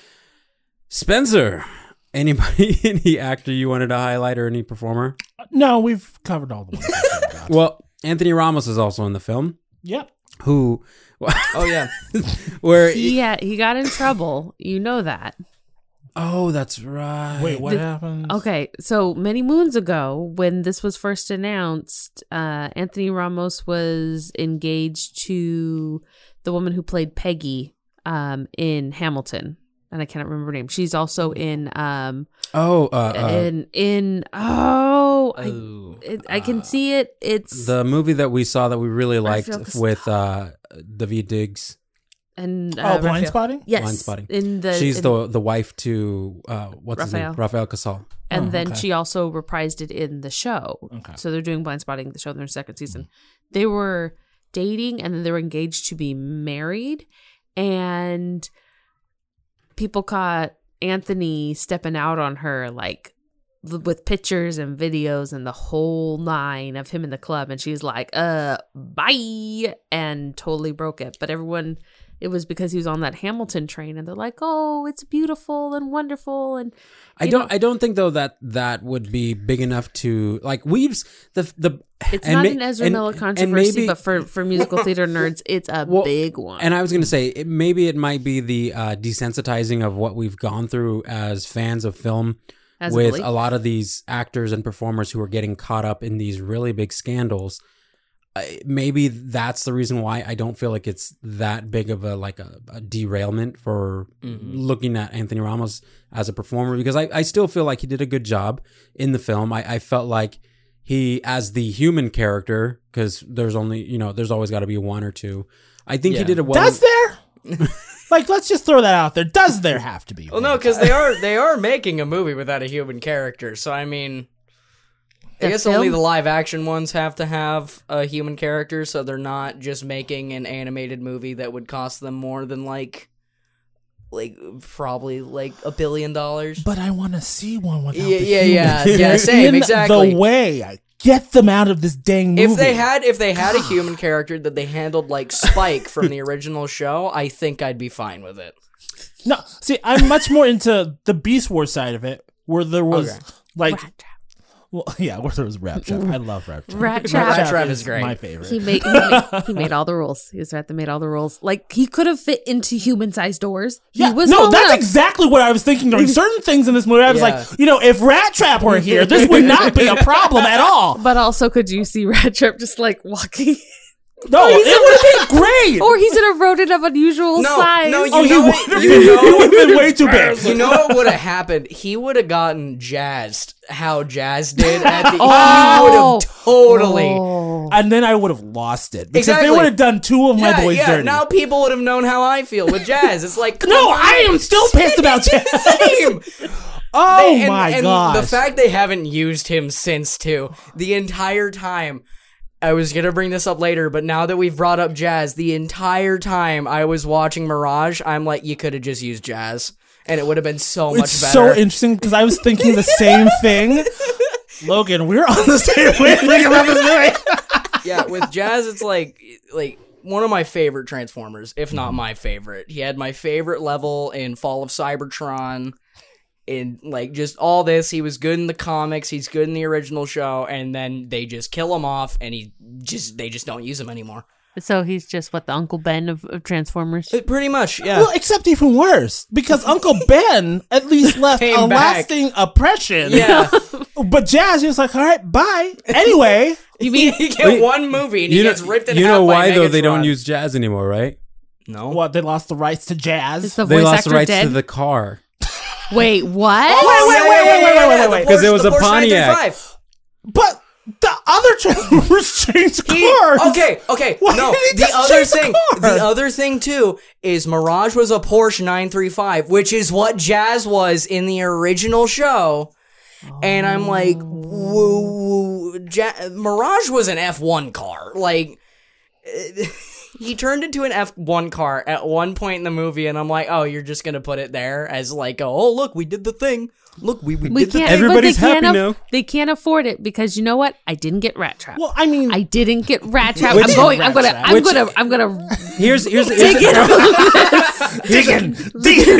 Spencer, anybody, any actor you wanted to highlight or any performer? No, we've covered all the ones. we got. Well, Anthony Ramos is also in the film. Yep. Who, Oh yeah, where? He, had, he got in trouble. You know that. Oh, that's right. Wait, what Did- happened? Okay, so many moons ago, when this was first announced, uh, Anthony Ramos was engaged to the woman who played Peggy um, in Hamilton, and I cannot remember her name. She's also in um, Oh, uh, uh, in in oh, I, oh, it, I can see it. It's the movie that we saw that we really liked Raphael Casal. with uh, David Diggs. and Oh, uh, blind Raphael- spotting? Yes, Blindspotting. in the She's in- the the wife to uh, what's his name? Raphael. Raphael Casal. and Oh, then okay. she also reprised it in the show. Okay. So they're doing Blind Spotting, the show in their second season. They were dating and then they were engaged to be married. And people caught Anthony stepping out on her, like th- with pictures and videos and the whole nine of him in the club. And she's like, uh, bye, and totally broke it. But everyone, it was because he was on that Hamilton train and they're like, oh, it's beautiful and wonderful. And I you don't. know- I don't think though that that would be big enough to like we've the the. It's and not ma- an Ezra and- Miller and controversy, maybe- but for, for musical theater nerds, it's a Well, big one. And I was going to say, it, maybe it might be the uh, desensitizing of what we've gone through as fans of film As of with late. a lot of these actors and performers who are getting caught up in these really big scandals. Uh, maybe that's the reason why I don't feel like it's that big of a like a, a derailment for looking at Anthony Ramos as a performer, because I, I still feel like he did a good job in the film. I, I felt like he, as the human character, because there's only, you know, there's always got to be one or two. I think he Yeah. did a well. Does there? Like, let's just throw that out there. Does there have to be? well, no, because they are they are making a movie without a human character. So I mean, I The guess film? only the live action ones have to have a human character, so they're not just making an animated movie that would cost them more than like like probably like a billion dollars. But I want to see one without Yeah, the yeah, humans. yeah, yeah, same, In exactly. the way. Get them out of this dang movie. If they had, if they had a human character that they handled like Spike from the original show, I think I'd be fine with it. No, see, I'm much more into the Beast Wars side of it, where there was Okay. like, Rat Trap. well, yeah, where there was Rat Trap. I love Rat Trap. Rat Trap. Rat Trap is great. My favorite. He made, he made he made all the rules. He was the rat that made all the rules. Like he could have fit into human sized doors. He Yeah, was no, small that's enough. exactly what I was thinking during certain things in this movie. I was Yeah. like, you know, if Rat Trap were here, this would not be a problem at all. But also, could you see Rat Trap just like walking? No, it would have been great. Or he's in a rodent of unusual No, size. no, you oh, he know would what- have you been, know- he would have been way too big. You know what would have happened? He would have gotten jazzed how Jazz did at the. Oh. He would have totally. Oh. And then I would have lost it because Exactly. they would have done two of my Yeah, boys yeah. dirty. Now people would have known how I feel with Jazz. It's like, come no, on. I am still pissed about Jazz. Same. Oh They- and, my and gosh! The fact they haven't used him since too, the entire time. I was gonna bring this up later, but now that we've brought up Jazz, the entire time I was watching Mirage, I'm like, you could have just used Jazz, and it would have been so much it's better. so interesting because I was thinking the same thing. Logan, we're on the same wavelength about this movie. Yeah, with Jazz, it's like like one of my favorite Transformers, if not my favorite. He had my favorite level in Fall of Cybertron. In like just all this, he was good in the comics, he's good in the original show, and then they just kill him off, and he just they just don't use him anymore. So he's just what the Uncle Ben of, of Transformers. Uh, Pretty much, yeah. Well, except even worse because Uncle Ben at least left Came a back. lasting impression. yeah, But Jazz was like, all right, bye. Anyway, you mean he get one movie and he You know, gets ripped in you half know by why though they Megatron. don't use Jazz anymore, right? No. what? They lost the rights to Jazz. Is the They voice lost the actor rights dead? to the car. Wait, what? Oh, wait, yeah, wait, yeah, wait, yeah, wait, yeah, wait, yeah, wait, the 'cause it Porsche- was the a Porsche Pontiac. nine thirty-five. But the other Transformers changed cars. Okay, okay. Why no, did he the just other change the thing, car? the other thing too is Mirage was a Porsche nine thirty-five, which is what Jazz was in the original show. And I'm like, whoa, ja- Mirage was an F one car. Like, he turned into an F one car at one point in the movie, and I'm like, oh, you're just gonna put it there as like, oh, look, we did the thing. Look, we, we, We did the can't. thing. Everybody's but they can't happy aff- now. They can't afford it because you know what? I didn't get Rat Trap. Well, I mean, I didn't get Rat Trap. Which- I'm going. I'm gonna. Rat Trap. I'm Which- gonna. I'm gonna Here's here's, here's dig it. digging, digging.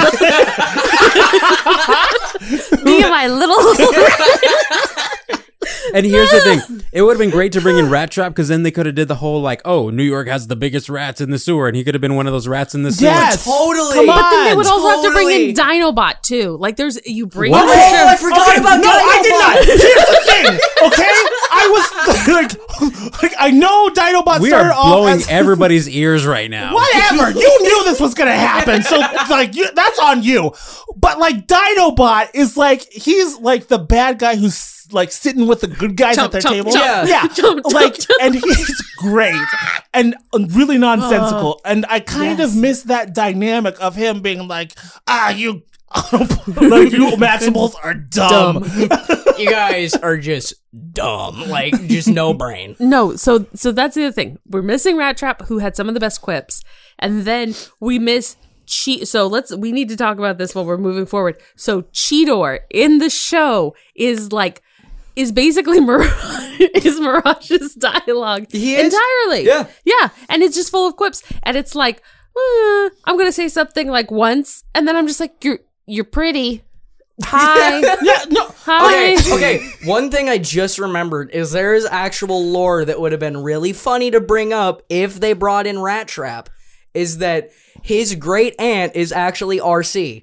Me and my little. And here's the thing. It would have been great to bring in Rat Trap because then they could have did the whole like, oh, New York has the biggest rats in the sewer, and he could have been one of those rats in the sewer. Yes, Totally. Come on. But then they would also have to bring in Totally. Dinobot too. Like there's you bring. What? in Oh, I Rat Trap- forgot Okay, about no, I did Dinobot. not. Here's the thing, okay? I was like, like I know Dinobot We started are off blowing as everybody's ears right now. whatever. You knew this was gonna happen, so like you, that's on you. But like Dinobot is like he's like the bad guy who's like sitting with the good guys Chomp, at their chomp, table. chomp. yeah, Chomp, chomp, like chomp. and he's great and really nonsensical. and I kind yes. of miss that dynamic of him being like, ah, you. like you Maximals are dumb. You guys are just dumb. Like, just no brain. No, so so that's the other thing. We're missing Rat Trap, who had some of the best quips, and then we miss Che. So let's we need to talk about this while we're moving forward. So Cheetor in the show is like is basically Mir- is Mirage's dialogue He is? entirely. Yeah. yeah, and it's just full of quips, and it's like uh, I'm gonna say something like once, and then I'm just like you're you're pretty. Hi. Yeah, no. Hi. Okay, okay. One thing I just remembered is there is actual lore that would have been really funny to bring up if they brought in Rat Trap, is that his great aunt is actually R C.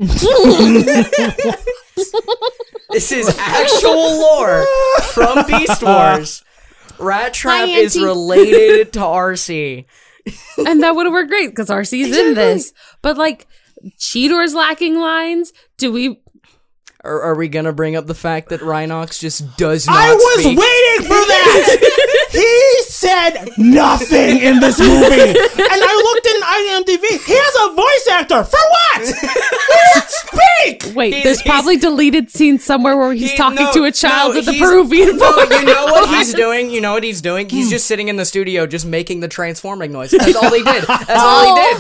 This is actual lore from Beast Wars. Rat Trap Hi, is Auntie. related to R C. And that would have worked great because R C's in this. But like Cheetor's lacking lines. Do we Are, are we gonna bring up the fact that Rhinox just does not I was speak? waiting for that. He said nothing in this movie, and I looked in I M D B. He has a voice actor for what? He didn't speak. Wait, He's- there's he's- probably deleted scenes somewhere where he's He- talking no, to a child no, at the he's- Peruvian No, forest. you know what he's doing? You know what he's doing? He's just sitting in the studio just making the transforming noise. That's all he did. That's all he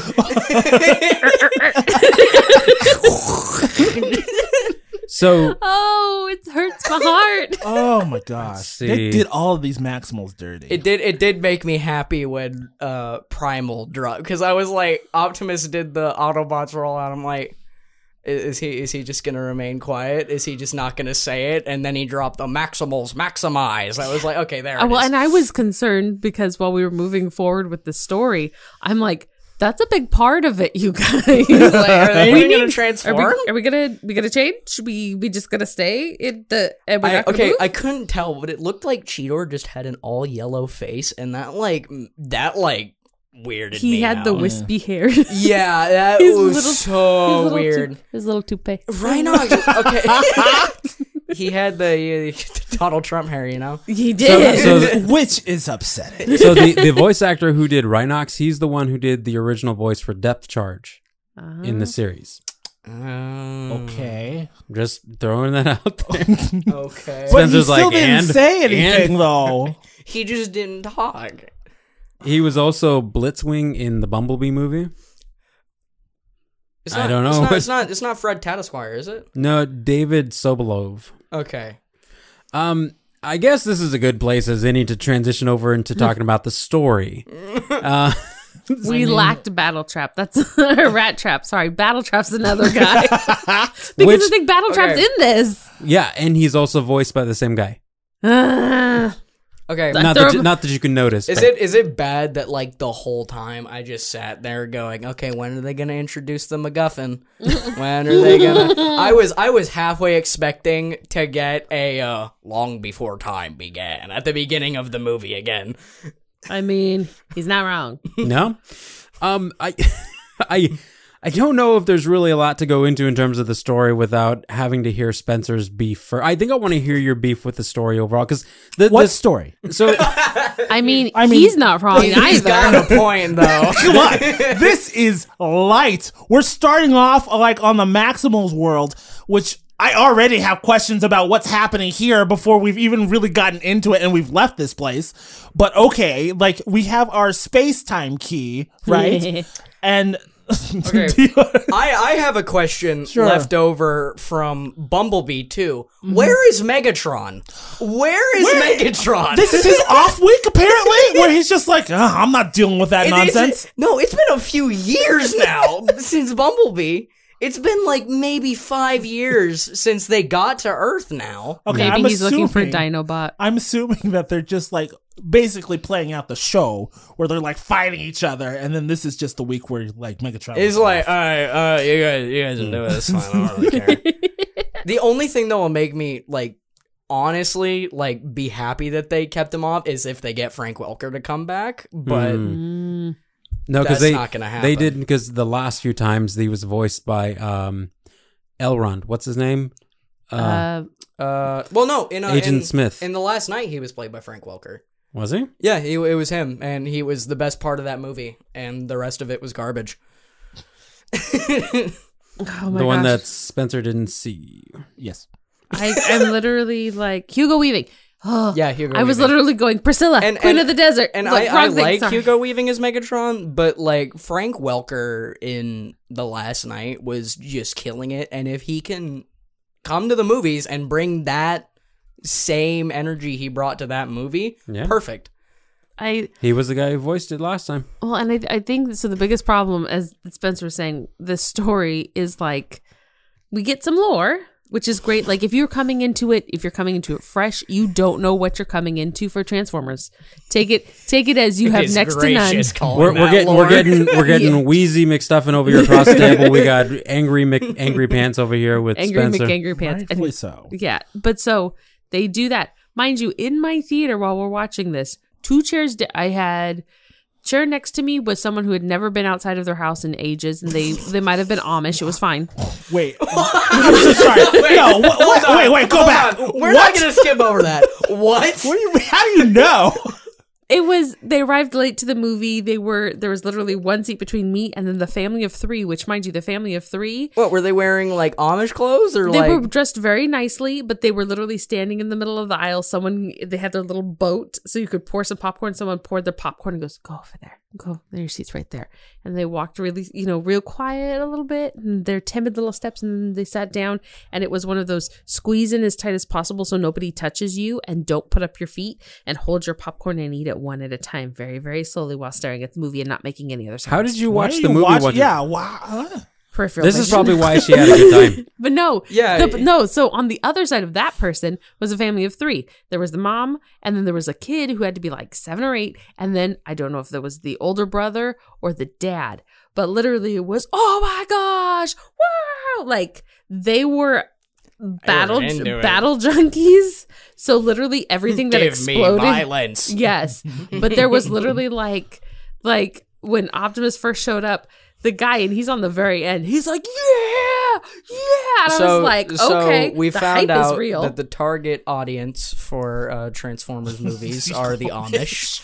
did. So Oh, it hurts my heart. Oh my gosh, see. they did all of these Maximals dirty. It did it did make me happy when uh Primal dropped, because I was like, Optimus did the Autobots roll out. I'm like, is, is he is he just gonna remain quiet? Is he just not gonna say it? And then he dropped the Maximals maximize. I was like, okay, there Uh, it well, is. and I was concerned because while we were moving forward with the story, I'm like, that's a big part of it, you guys. Like, are they We even gonna need- transform? Are we, are we gonna we gonna change? Should we we just gonna stay in the? And we're I, not gonna okay, move? I couldn't tell, but it looked like Cheetor just had an all yellow face, and that like m- that like weirded me he had the out. wispy hair. Yeah, that His was little- so his little weird. tou- his little toupee. Rhinox, okay. He had the, uh, Donald Trump hair, you know. He did. So, so, Which is upsetting. so the, the voice actor who did Rhinox, he's the one who did the original voice for Depth Charge Uh-huh. in the series. Um, Okay, Just throwing that out there. Okay. but he Spencer's still like, didn't and? say anything And? though. He just didn't talk. He was also Blitzwing in the Bumblebee movie. It's I not, don't It's know. not, it's not. It's not Fred Tatasquire, is it? No, David Sobolov. Okay. Um, I guess this is a good place as any to transition over into talking about the story. Uh, we lacked Battle Trap. That's Rat Trap. Sorry, Battle Trap's another guy. because Which- I think Battle Trap's okay. in this. yeah, and he's also voiced by the same guy. Uh, Okay. That- Not throw that, you, him- not that you can notice. Is but- it is it bad that like the whole time I just sat there going, okay, when are they gonna introduce the MacGuffin? When are they gonna? I was I was halfway expecting to get a uh, long before time began at the beginning of the movie again. I mean, he's not wrong. No, um, I, I, I don't know if there's really a lot to go into in terms of the story without having to hear Spencer's beef. For I think I want to hear your beef with the story overall because the What the- story? So I mean, I mean, he's not wrong He's either. got a point though. Come on, this is light. We're starting off like on the Maximals world, which I already have questions about what's happening here before we've even really gotten into it and we've left this place. But okay, like we have our space-time key, right? and Okay. Do you- I, I have a question Sure. left over from Bumblebee too. Mm-hmm. Where is Megatron? Where is Where- Megatron? this is his off week apparently, where he's just like, "Ugh, I'm not dealing with that It nonsense. isn't- No, it's been a few years now since Bumblebee. It's been like maybe five years since they got to Earth now. Okay, Maybe I'm he's looking for assuming- Dinobot. I'm assuming that they're just like basically playing out the show where they're like fighting each other, and then this is just the week where like Megatron. It's was like, off. all right, uh, you guys, you guys are doing this fine. I don't really care. The only thing that will make me like honestly like be happy that they kept him off is if they get Frank Welker to come back, but Mm. no, because that's they not gonna happen. they did because the last few times he was voiced by um, Elrond. What's his name? Uh, Uh, Uh, well, no, in uh, Agent in, Smith. in the last night he was played by Frank Welker. was he? Yeah, he, it was him, and he was the best part of that movie, and the rest of it was garbage. oh my the one gosh. that Spencer didn't see. yes. I, I'm literally like Hugo Weaving. Oh, Yeah, Hugo I was Weaving. literally going Priscilla, And- Queen and- of the Desert. And Look, I, I wrong thing, like sorry. Hugo Weaving as Megatron, but like Frank Welker in The Last Night was just killing it. And if he can come to the movies and bring that same energy he brought to that movie, Yeah. perfect. I He was the guy who voiced it last time. well, and I, I think so. The biggest problem, as Spencer was saying, this story is like we get some lore, which is great. Like if you're coming into it, if you're coming into it fresh, you don't know what you're coming into for Transformers. Take it, take it as you have His next to none. gracious calling We're, we're that getting lore. we're getting we're getting Wheezy McStuffin over here across the table. We got angry Mc, angry pants over here with Angry Spencer. McAngry Pants. Rightfully And- so. Yeah, but so they do that, mind you. In my theater while we're watching this, two chairs. Di- I had chair next to me was someone who had never been outside of their house in ages, and they they might have been Amish. It was fine. Wait, I'm so sorry. No, what, what, wait, wait, go Hold back. on. We're what? not going to skip over that. What? What do you? How do you know? It was, they arrived late to the movie. They were, there was literally one seat between me and then the family of three, which mind you, the family of three. What, were they wearing like Amish clothes or They like? were dressed very nicely, but they were literally standing in the middle of the aisle. Someone, they had their little boat so you could pour some popcorn. Someone poured their popcorn and goes, go over there. Go, there, your seat's right there. And they walked really, you know, real quiet a little bit. And their timid little steps, and then they sat down. And it was one of those squeeze in as tight as possible so nobody touches you, and don't put up your feet, and hold your popcorn and eat it one at a time, very, very slowly while staring at the movie and not making any other sounds. How did you Why watch are the you movie? watch- What- yeah, wow. huh? Peripheral This is vision. probably why she had a good time. But no, Yeah. the- no. So on the other side of that person was a family of three. There was the mom, and then there was a kid who had to be like seven or eight, and then I don't know if there was the older brother or the dad. But literally, it was, oh my gosh, wow! Like they were battle into it. battle junkies. So literally everything that Give me exploded. violence. Yes, but there was literally like, like when Optimus first showed up, the guy, and he's on the very end. He's like, yeah, yeah. And I was like, okay, so we the found hype is out real. that the target audience for uh, Transformers movies are the Amish.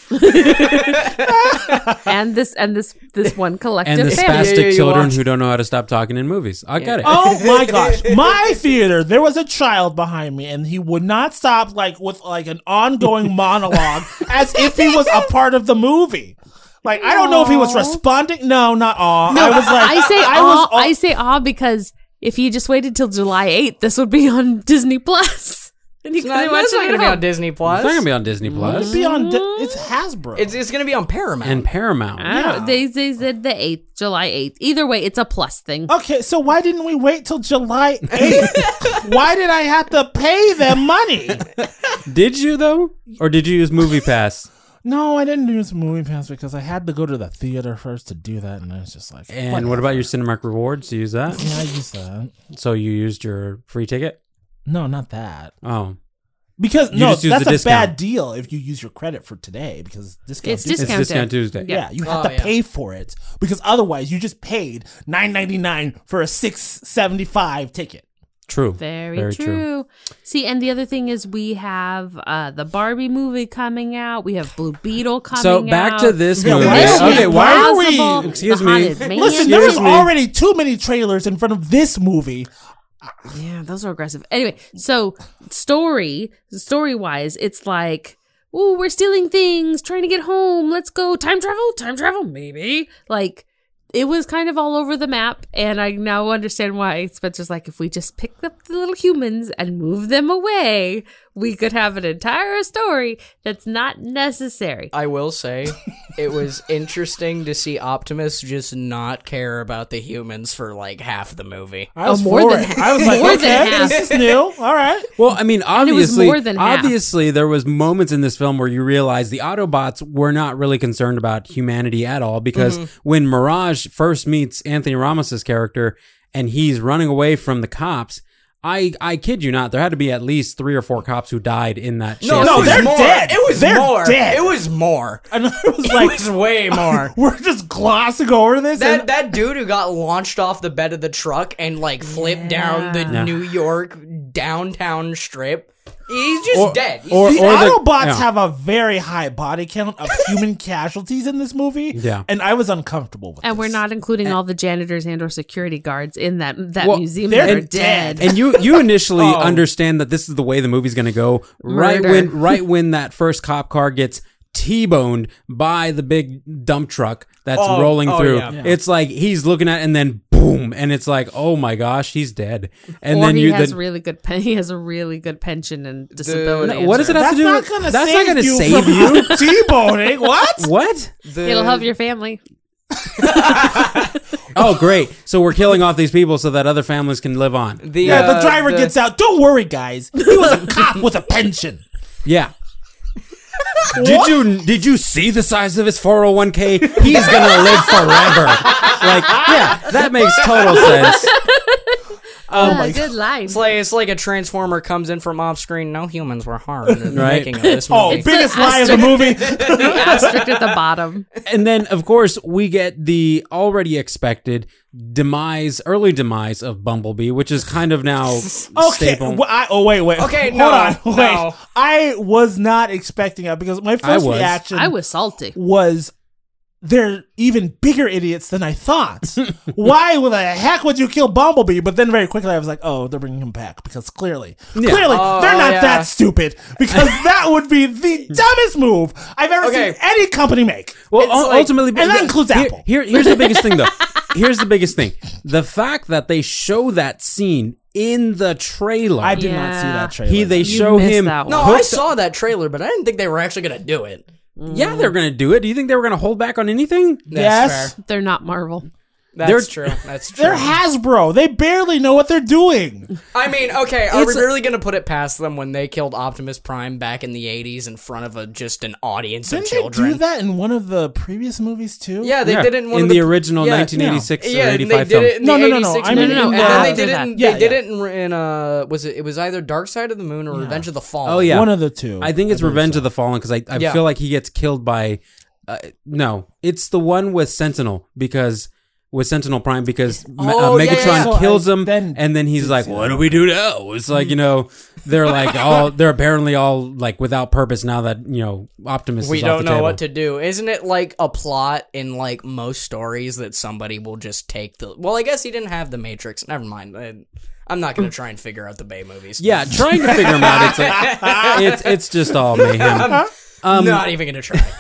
and this and this this one collective And the family. spastic Yeah, yeah, you children watch- who don't know how to stop talking in movies. I get it. Oh my gosh. My theater, there was a child behind me and he would not stop like with like an ongoing monologue as if he was a part of the movie. Like I don't know if he was Aw. responding. No, not aw. I was like I say I aw. was I say aw because if you just waited till July eighth, this would be on Disney Plus, and you It's couldn't not, watch it's it not at going to be home. on Disney Plus. It's not going to be on Disney Plus It'd be on di- it's Hasbro. It's, it's going to be on Paramount. and Paramount. I don't, Yeah. they, they said the eighth, July eighth. Either way, it's a plus thing. Okay, so why didn't we wait till July eighth? Why did I have to pay them money? Did you, though? Or did you use Movie Pass? No, I didn't use Movie Pass because I had to go to the theater first to do that, and I was just like, And what about your Cinemark rewards? Do you use that? Yeah, I used that. So you used your free ticket? No, not that. Oh. Because You no, just use that's the a discount. bad deal if you use your credit for today because discount. It's Tuesday- It's Discounted. Discount Tuesday. Yeah. Yeah, you have Oh, to yeah. pay for it because otherwise you just paid nine ninety nine for a six seventy five ticket. True. Very, true. See, and the other thing is we have uh, the Barbie movie coming out. We have Blue Beetle coming So out. back to this Yeah, movie. why Mission are we- Okay, why are we- Impossible, Excuse The me. Haunted Man. Listen, there was Excuse me. already too many trailers in front of this movie. Yeah, those are aggressive. Anyway, so story, story wise, it's like, oh, we're stealing things, trying to get home. Let's go. Time travel? Time travel? Maybe. Like, it was kind of all over the map. And I now understand why Spencer's like, if we just picked up the little humans and move them away, we could have an entire story that's not necessary. I will say, it was interesting to see Optimus just not care about the humans for like half the movie. I was Oh, more for than it. half. I was like, More than okay, half. this is new. All right. Well, I mean, it was obviously, more than half. obviously, there was moments in this film where you realize the Autobots were not really concerned about humanity at all because when Mirage first meets Anthony Ramos's character and he's running away from the cops, I I kid you not, there had to be at least three or four cops who died in that. No, chase no, it was they're more. dead. It was They're more. dead. It was more. And I was It like, was way more. we're just glossing over this. That and- that dude who got launched off the bed of the truck and like flipped down the Yeah. New York downtown strip, he's just Or- dead. He's or- the dead. the- Autobots yeah. have a very high body count of human casualties in this movie. Yeah. And I was uncomfortable with And this. we're not including all the janitors and or security guards in that that Well, museum they're that are dead. dead. And you you initially Oh. understand that this is the way the movie's going to go. Right Murder. when right when that first cop car gets T-boned by the big dump truck that's Oh, rolling oh, through. yeah. Yeah. It's like he's looking at it and then boom, and it's like, oh my gosh, he's dead. And or then he you has then, really good pen- he has a really good pension and disability. what does it have That's to do not with gonna that's save not going to you save from you? T-boning. What? What? The- It'll help your family. Oh, great. So we're killing off these people so that other families can live on. The, Yeah, the uh, driver the- gets out. Don't worry, guys. He was a cop with a pension. Yeah. Did you did you see the size of his four oh one k? He's gonna live forever. Like, yeah, that makes total sense. Oh Ah, my good life. It's like it's like a transformer comes in from off screen. No humans were harmed in the Right. making of this Oh, movie. biggest the lie of the movie. the asterisk at the bottom. And then, of course, we get the already expected demise, early demise of Bumblebee, which is kind of now Okay. staple. well, I, oh wait, wait. Okay, hold no, on. Wait. no. I was not expecting that because my first was. reaction I was salty. was they're even bigger idiots than I thought. Why the heck would you kill Bumblebee? But then very quickly I was like, oh, they're bringing him back because clearly, Yeah. clearly Oh, they're not yeah. that stupid because that would be the dumbest move I've ever Okay. seen any company make. Well, It's ul- like- ultimately, and that includes here- Apple. Here, here's the biggest thing, though. Here's the biggest thing: the fact that they show that scene in the trailer. I did not see Yeah. that trailer. he they You show missed him. that one. No, I hooked- saw that trailer, but I didn't think they were actually gonna do it. Yeah, they're gonna do it. Do you think they were gonna hold back on anything? That's Yes. fair. They're not Marvel. That's They're- true. That's true. They're Hasbro. They barely know what they're doing. I mean, okay, are It's we a- really gonna put it past them when they killed Optimus Prime back in the eighties in front of a just an audience Didn't of they children? do that in one of the previous movies too? Yeah, they Yeah, did it in one in of the, the original yeah, nineteen eighty-six Yeah, or and they eighty-five did film. it in No, the no, no, no. eighty-six I mean, movie. in and the- then they after did it. that. In, Yeah, they did yeah. it in, in uh, was it? It was either Dark Side of the Moon or Revenge of the Fallen. Oh yeah, One of the two. I think it's believe Revenge so. of the Fallen because I, I Yeah. feel like he gets killed by. Uh, no, it's the one with Sentinel because with Sentinel Prime because Me- Oh, uh, yeah, Megatron yeah, yeah. kills So I him then and then he's did like, see "What that. do we do now?" It's like you know they're like all they're apparently all like without purpose now that you know Optimus. We is don't off the know table. what to do. Isn't it like a plot in like most stories that somebody will just take the? Well, I guess he didn't have the Matrix. Never mind. I, I'm not gonna try and figure out the Bay movies. Yeah, trying to figure them out. It's like, it's it's just all mayhem. I'm not even gonna try.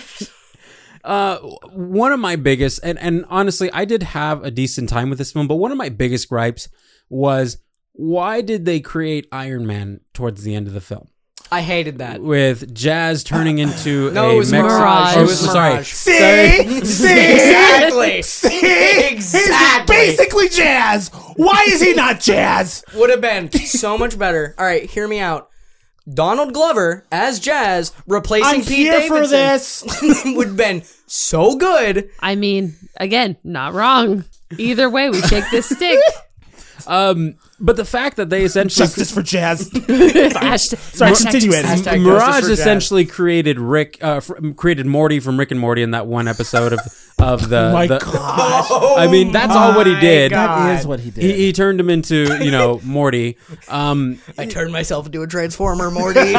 Uh, one of my biggest, and, and honestly, I did have a decent time with this film, but one of my biggest gripes was why did they create Iron Man towards the end of the film? I hated that. With Jazz turning into No, a it was Mex- Mirage. Oh, It was sorry. Mirage. See, see, Exactly. see. Exactly. He's basically Jazz. Why is he not Jazz? Would have been so much better. All right, hear me out. Donald Glover as Jazz replacing I'm Pete here for Davidson this. would have been so good. I mean, again, not wrong. Either way, we shake this stick. Um, but the fact that they essentially Justice for Jazz. Hashtag- Sorry, hashtag continue, Eddie. justice. Hashtag Mirage Justice for Jazz. essentially created Rick, uh, fr- created Morty from Rick and Morty in that one episode of of the. My the gosh. I mean, that's all what he my did. God. That is what he did. He, he turned him into you know Morty. Um, I turned myself into a transformer, Morty.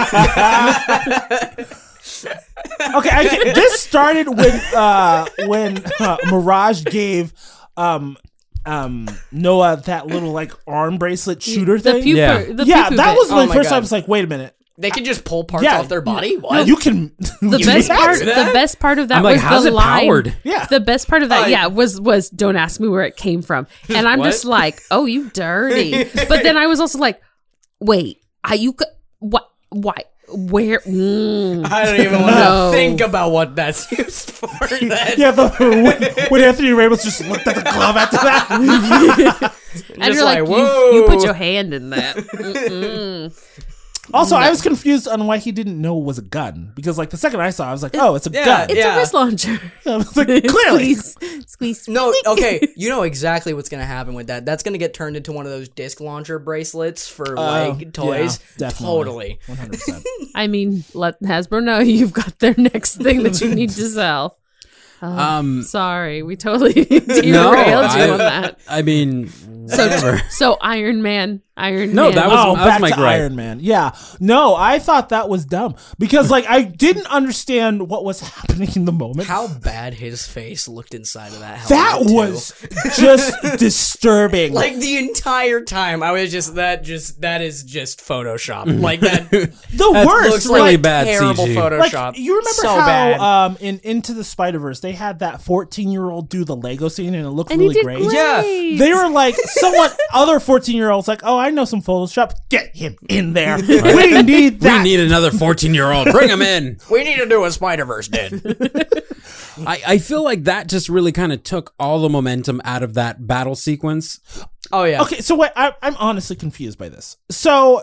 Okay, I can, this started when uh, when uh, Mirage gave um, um, Noah that little like arm bracelet shooter The thing. puper. Yeah. The yeah, poo-poo that bit. was Oh my my first time. I God. was like, wait a minute. They could just pull parts Yeah. off their body. What? You can. The you best can part. do The that. best part of that I'm like, was how's the it line. powered? Yeah. The best part of that, Oh, yeah, was was don't ask me where it came from, and I'm What? just like, oh, you dirty. But then I was also like, wait, are you? co- What? Why? Where? Mm. I don't even want No. to think about what that's used for. Then. Yeah, the, when, when Anthony Ramos just looked at the glove after that. And Just you're like, like, you, whoa. you put your hand in that. Mm-mm. Also, I was confused on why he didn't know it was a gun because, like, the second I saw, it, I was like, "Oh, it's a Yeah, gun." It's Yeah. a wrist launcher. I was like, "Clearly." Squeeze, squeeze. No, okay, you know exactly what's gonna happen with that. That's gonna get turned into one of those disc launcher bracelets for like toys. Oh, yeah, definitely. Totally. one hundred percent. I mean, let Hasbro know you've got their next thing that you need to sell. Oh, Um, sorry, we totally derailed no, you I, on that. I mean, So, whatever. so Iron Man, Iron No, Man. that was- oh, back my to gripe. Iron Man. Yeah, no, I thought that was dumb because, like, I didn't understand what was happening in the moment. How bad his face looked inside of that that helmet. too. was just disturbing. like the entire time. I was just that just that is just Photoshop. Like that the That's worst. looks really like, bad terrible C G. like, Photoshop. you remember so how bad. um in Into the Spider-Verse they had that fourteen-year-old do the Lego scene and it looked and really he did great. great. Yeah, They were like, someone, other fourteen-year-olds, like, oh, I know some Photoshop. Get him in there. We need We that. need another fourteen-year-old. Bring him in. we need to do what Spider Verse did. I, I feel like that just really kind of took all the momentum out of that battle sequence. Oh yeah. Okay, so wait, I, I'm honestly confused by this. So,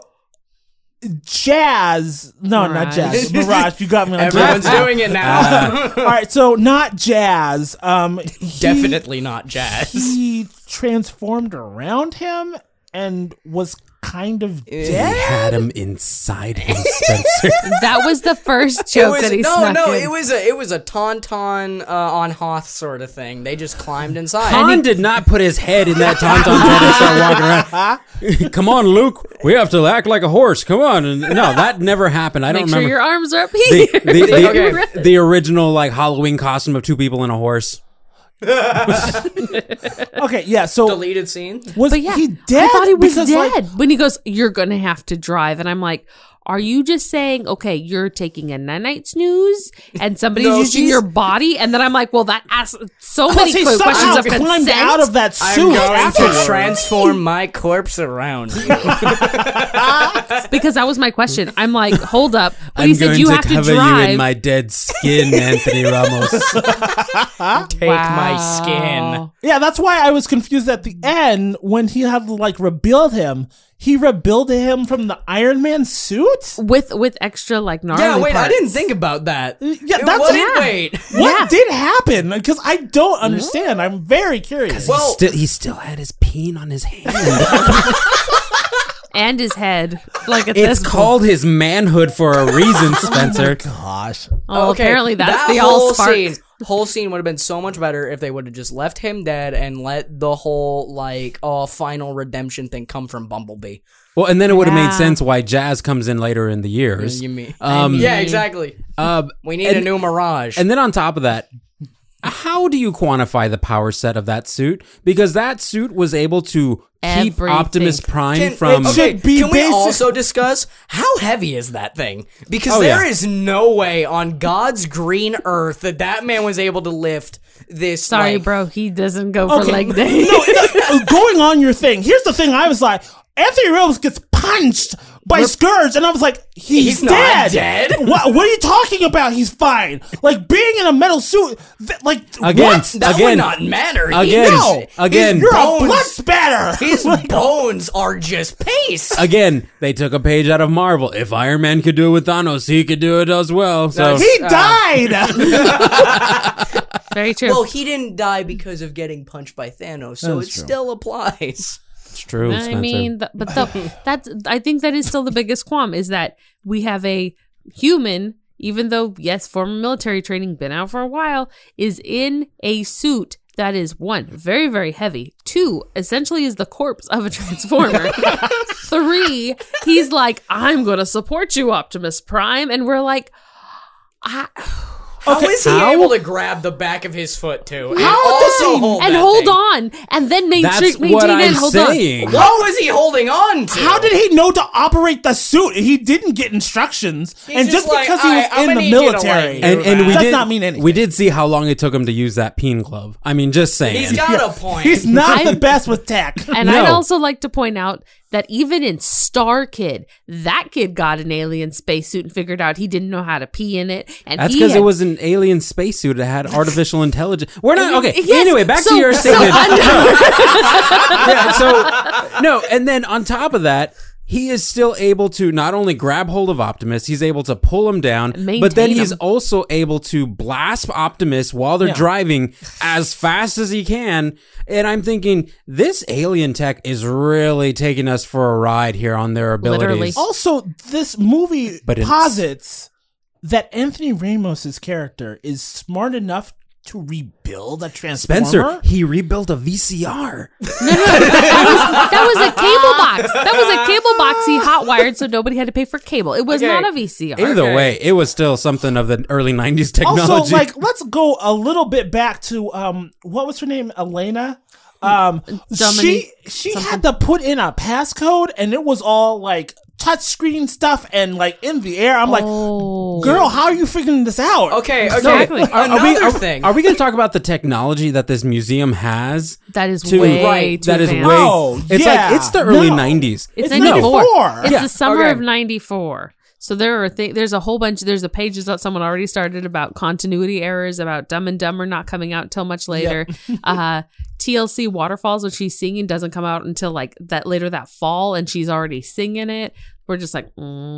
Jazz, no, not Mirage. Jazz, Mirage. You got me on Everyone's Jazz. doing it now. All right, so not Jazz. Um, he, Definitely not Jazz. He transformed around him. and was kind of He dead. had him inside him, Spencer. That was the first It joke was that he no, snuck no. in. It was a it was a tauntaun uh, on Hoth sort of thing. They just climbed inside. Han did not put his head in that tauntaun's head and start walking around. Come on, Luke. We have to act like a horse. Come on. And no, that never happened. I Make don't sure remember. your arms are up here. the, the, the, Okay. the original like Halloween costume of two people and a horse. Okay, yeah. So Deleted scene. was But yeah, he dead? I thought he was Because, dead. like, when he goes, "You're gonna have to drive," and I'm like, "Are you just saying, okay, you're taking a night night snooze, and somebody's No, using she's- your body?" And then I'm like, "Well, that asks so because many he que- questions somehow of climbed consent." out of that I'm suit. going to afterwards. transform my corpse around you. Because that was my question. I'm like, "Hold up," but I'm he said going you to have to cover drive. you in my dead skin, Anthony Ramos. Take my skin. Wow. Yeah, that's why I was confused at the end when he had to like rebuild him. He rebuilt him from the Iron Man suit. with with extra like gnarly. Yeah, wait. I parts. didn't think about that. Yeah, It that's wasn't- yeah. Wait. What Yeah. did happen? Because I don't understand. I'm very curious. Well- he, still, he still had his peen on his hand. and his head. Like at It's this called his manhood for a reason, Spencer. Gosh. point. Oh, Okay, apparently that's that the whole all spark. scene. Whole scene would have been so much better if they would have just left him dead and let the whole like oh final redemption thing come from Bumblebee. Well, and then it would have Yeah. made sense why Jazz comes in later in the years. You mean? Um, yeah, exactly. Uh, We need a and- new Mirage. And then on top of that, how do you quantify the power set of that suit? Because that suit was able to keep Everything. Optimus Prime Can, from. okay, should be can we basic- also discuss how heavy is that thing? Because Oh, there yeah. is no way on God's green earth that that man was able to lift this. Sorry, like, bro. He doesn't go for Okay. leg day. No, no, going on your thing. Here's the thing. I was like, Anthony Rose gets punched by Scourge, and I was like, he's, He's not dead. dead. What, what are you talking about? He's fine. Like being in a metal suit. Th- like Again, what? that Again. would not matter. He Again. is- No. Again. You're bones. a blood spatter. His bones are just paste. Again, they took a page out of Marvel. If Iron Man could do it with Thanos, he could do it as well. So That's- he Uh, died. Very true. Well, he didn't die because of getting punched by Thanos, so it That's true. still applies. it's true. I Spencer. mean, th- but the, that's I think that is still the biggest qualm is that we have a human, even though yes, former military training, been out for a while, is in a suit that is one very very heavy. Two, essentially, is the corpse of a transformer. Three, he's like, I'm gonna support you, Optimus Prime, and we're like, I. How is he how? able to grab the back of his foot too? And How does also he- hold and that hold thing? on, and then maintain, That's maintain what it. I'm Hold saying. on. What was he holding on to? How did he know to operate the suit? He didn't get instructions, and just just like, because he was "Alright, I'm in gonna the need you to, military, like, And, and we does did not mean anything. We did see how long it took him to use that peen glove. I mean, just saying. He's got a point. he's not I- the best with tech. And No. I'd also like to point out that even in Star Kid, that kid got an alien spacesuit and figured out he didn't know how to pee in it. And That's he because it had- was an alien spacesuit that had artificial intelligence. We're not okay. Yes, Anyway, back so- to your so statement. under- yeah, so no, and then on top of that, he is still able to not only grab hold of Optimus, he's able to pull him down, Maintain but then he's him. also able to blast Optimus while they're Yeah. driving as fast as he can. And I'm thinking, this alien tech is really taking us for a ride here on their abilities. Literally. Also, this movie But it's- posits that Anthony Ramos's character is smart enough to rebuild a transformer. Spencer, he rebuilt a V C R. that was a cable box. That was a cable box he hot wired so nobody had to pay for cable. It was Okay. not a V C R. Either Okay. way, it was still something of the early nineties technology. Also, like, let's go a little bit back to um, what was her name? Elena. Um, Dominique she she had to put in a passcode, and it was all like touchscreen stuff and like in the air. I'm like, Oh. girl, how are you figuring this out? Okay, okay. Exactly. Are- Another are we, are, thing. Are we going to talk about the technology that this museum has? That is To- way right, too that is advanced. way. Oh, it's yeah. like it's the early No. nineties. It's, It's ninety-four. ninety-four. It's Yeah. the summer Okay. of ninety-four. So there are th- there's a whole bunch. There's a pages that someone already started about continuity errors, about Dumb and Dumber not coming out until much later. uh, T L C Waterfalls, which she's singing, doesn't come out until like that later that fall, and she's already singing it. we're just like,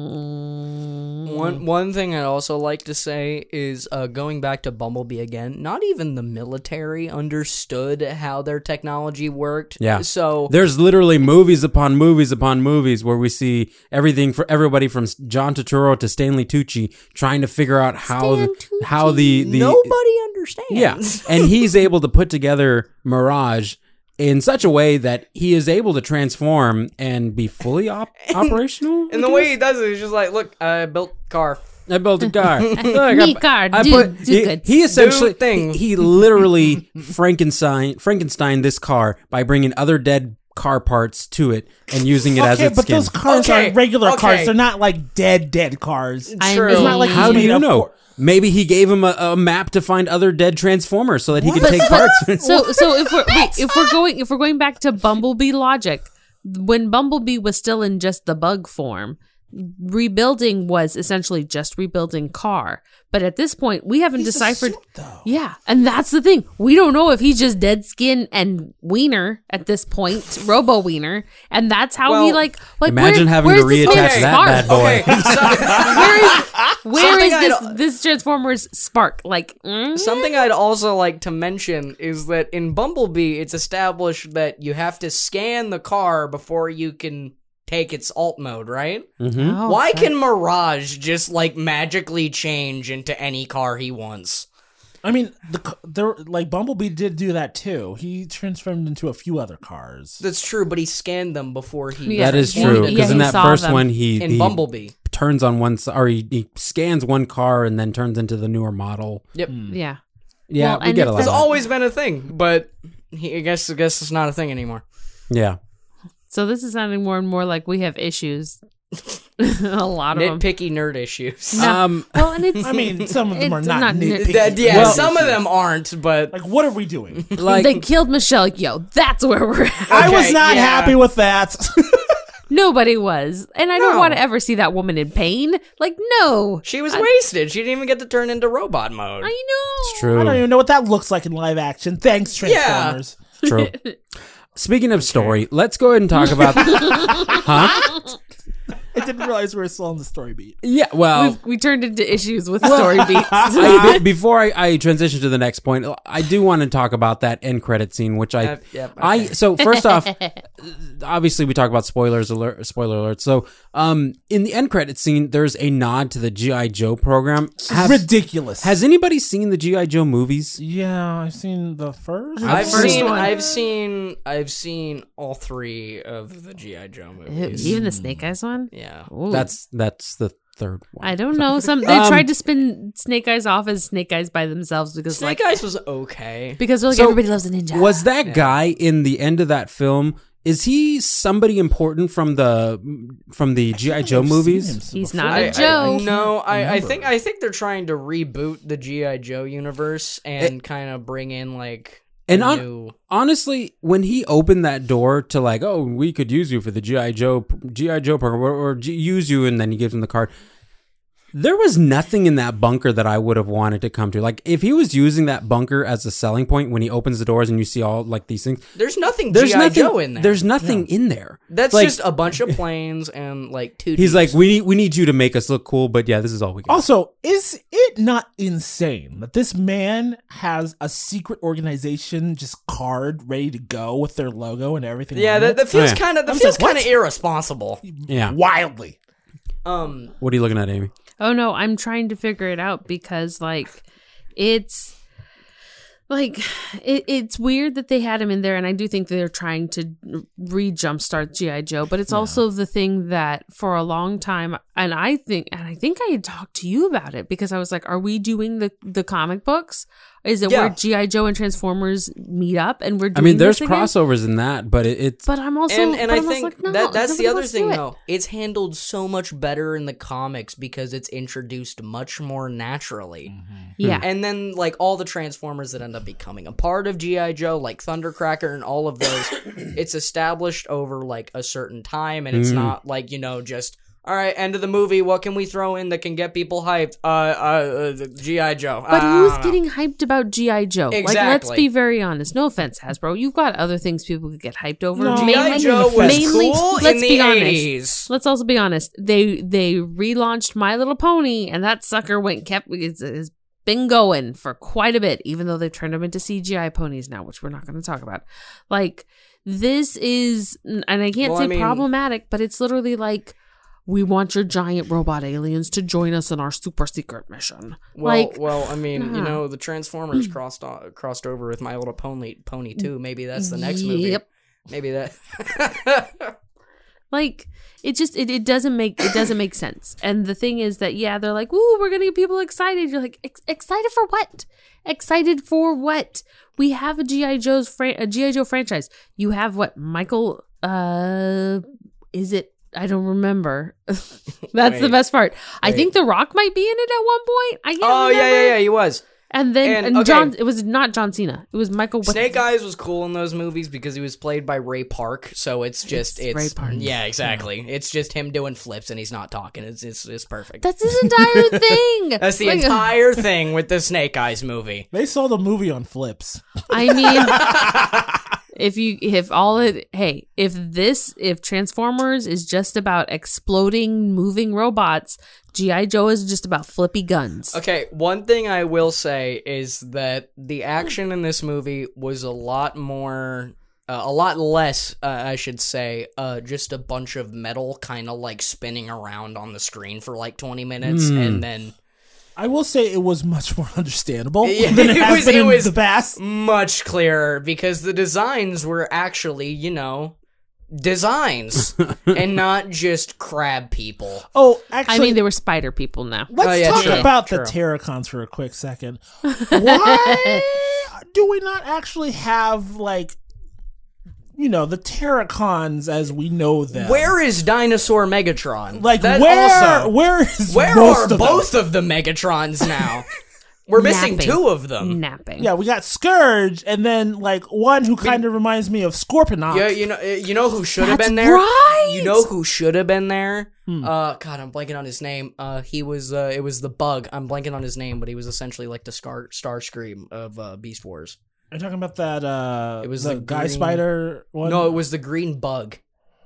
mm. One one thing I'd also like to say is uh, going back to Bumblebee again. Not even the military understood how their technology worked. Yeah. So There's literally movies upon movies upon movies where we see everything for everybody from John Turturro to Stanley Tucci trying to figure out how Stan the, how the, the nobody understands. yeah, and he's able to put together Mirage in such a way that he is able to transform and be fully op- operational. And the way he does it is just like, look, I built car. I built a car. Look, Me I, car, I do- put, do he, good. he essentially Do thing. he, he literally Frankenstein Frankenstein this car by bringing other dead car parts to it and using it as Okay, its but skin. those cars Okay, are regular okay. cars. They're not like dead, dead cars. I True. mean, It's not like How he's do made you of know? for- Maybe he gave him a, a map to find other dead Transformers so that he could What? take But- parts. So so if we're wait, if we're going if we're going back to Bumblebee logic, when Bumblebee was still in just the bug form, rebuilding was essentially just rebuilding car. But at this point, we haven't He's a deciphered. suit, though. Yeah, and that's the thing. We don't know if he's just dead skin and wiener at this point, Robo Wiener, and that's how he Well, like like imagine where, having where's to this reattach man's that spark? bad boy. Okay, so- Where is where Something is I this don't- this Transformers spark? Like mm? Something I'd also like to mention is that in Bumblebee, it's established that you have to scan the car before you can take its alt mode, right? Mhm. Oh, Why fuck. can Mirage just like magically change into any car he wants? I mean, the c- there like Bumblebee did do that too. He transformed into a few other cars. That's true, but he scanned them before he. Yeah, That is he- true yeah, because he in that saw first them. one he, In he Bumblebee. turns on one side or he, he scans one car and then turns into the newer model. Yep. Yeah. Yeah, Well, we and get a if lot. It's Of that. always been a thing, but he, I guess I guess it's not a thing anymore. Yeah. So this is sounding more and more like we have issues. A lot of them. Nitpicky nerd issues. No. Um, Well, and it's I mean, some of them It's are not, not nitpicky. nitpicky. That- yeah, Well- some of them aren't, but Like, what are we doing? like they killed Michelle Yeoh. That's where we're at. I was Okay, not yeah. happy with that. Nobody was, and I don't No. want to ever see that woman in pain. Like, no, she was wasted. She didn't even get to turn into robot mode. I know. it's true. I don't even know what that looks like in live action. Thanks, Transformers. True. Speaking of story, let's go ahead and talk about. Huh? I didn't realize we were still on the story beat. Yeah. Well, We've, we turned into issues with story beats. I, be- before I, I transition to the next point, I do want to talk about that end credit scene, which I, Yep, yep, I. okay. So first off, obviously we talk about spoilers alert, spoiler alert. So, um, in the end credit scene, there's a nod to the G I Joe program. Have- Ridiculous. has anybody seen the G I Joe movies? yeah, I've seen the first. I've First seen, one. I've seen, I've seen all three of the G I Joe movies. Even the Snake Eyes one. Yeah, Ooh. That's that's the third one. I don't know. Some they Um, tried to spin Snake Eyes off as Snake Eyes by themselves because Snake like Eyes was okay. because they're like So, everybody loves a ninja. Was that guy in the end of that film? Is he somebody important from the from the G I Joe movies? He's before. not a I, Joe. I, no, I, I remember. think I think they're trying to reboot the G I Joe universe and kind of bring in like And a on- new. Honestly, when he opened that door to like, oh, we could use you for the G I Joe G I Joe program, or, or G- use you, and then he gives him the card. There was nothing in that bunker that I would have wanted to come to. Like, if he was using that bunker as a selling point when he opens the doors and you see all like these things, There's nothing there's G I nothing. Joe in there. There's nothing in there. That's like, just a bunch of planes and like two. He's Jeeps. like, we need we need you to make us look cool, but yeah, this is all we got. Also, is it not insane that this man has a secret organization just card ready to go with their logo and everything? yeah, on that, it? that feels Oh, yeah. kind of that I'm feels like, kind of what? irresponsible. Yeah. wildly. Um, What are you looking at, Amy? Oh no, I'm trying to figure it out because like it's like it, it's weird that they had him in there, and I do think they're trying to re jumpstart G I Joe, but it's also the thing that for a long time, and I think and I think I had talked to you about it because I was like, are we doing the the comic books? Is it Yeah. where G I Joe and Transformers meet up and we're I doing mean, there's this again? crossovers in that, but it, it's But I'm also and and but I I'm also think like, no, that that's the nobody other wants to thing do it. though. It's handled so much better in the comics because it's introduced much more naturally. Yeah. And then like all the Transformers that end up becoming a part of G I Joe, like Thundercracker and all of those, it's established over like a certain time, and it's Mm. not like, you know, just All right, end of the movie. What can we throw in that can get people hyped? Uh, uh, uh G I. Joe. But uh, who's getting hyped about G I. Joe? Like, let's Exactly. be very honest. No offense, Hasbro. You've got other things people could get hyped over. No, G I. Mainly- Joe was mainly- cool let's in the be honest. eighties. Let's also be honest. They they relaunched My Little Pony, and that sucker went kept it's, it's been going for quite a bit. Even though they've turned them into C G I ponies now, which we're not going to talk about. Like this is, and I can't Well, say I mean- problematic, but it's literally like, we want your giant robot aliens to join us in our super secret mission. Well, like, well, I mean, you nah. know, the Transformers crossed o- crossed over with My Little Pony Pony too. Maybe that's the next movie. Yep. Maybe that. Like it just it, it doesn't make it doesn't make sense. And the thing is that yeah, they're like, "Ooh, we're gonna get people excited." You're like, Ex- "Excited for what? Excited for what?" We have a G I. Joe's fran- a G I. Joe franchise. You have what? Michael? Uh, is it? I don't remember. That's the Wait. best part. I Wait. think The Rock might be in it at one point. I can't Oh remember. yeah, yeah, yeah. He was. And then And, and okay. John. It was not John Cena. It was Michael. what- Snake Eyes was cool in those movies because he was played by Ray Park. So it's just It's it's, Ray Park. yeah, exactly. It's just him doing flips and he's not talking. It's it's, it's perfect. That's his entire thing. That's the Like, entire thing with the Snake Eyes movie. They saw the movie on flips. I mean, if you if all it hey if this if Transformers is just about exploding moving robots, G I. Joe is just about flippy guns. Okay, one thing I will say is that the action in this movie was a lot more, uh, a lot less, uh, I should say, uh, just a bunch of metal kind of like spinning around on the screen for like twenty minutes and then I will say it was much more understandable Yeah, than it, it has was- been it in was- the past. much clearer because the designs were actually, you know, designs and not just crab people. Oh, actually, I mean, they were spider people now. let's Oh, yeah, talk true, about true. the Terracons for a quick second. Why do we not actually have, like, you know, the Terracons as we know them? Where is Dinosaur Megatron? Like, That where, also- where is where most are of them? both of the Megatrons now? We're missing Napping. two of them. Napping. Yeah, we got Scourge, and then, like, one who kind of reminds me of Scorponok. Yeah, you know, uh, you know who should have That's been there. right! You know who should have been there. Hmm. Uh, God, I'm blanking on his name. Uh, he was. Uh, it was the Bug. I'm blanking on his name, but he was essentially like the Scar Starscream of uh, Beast Wars. Are you talking about that, uh, It was the, the Guy green- Spider one? No, it was the Green Bug.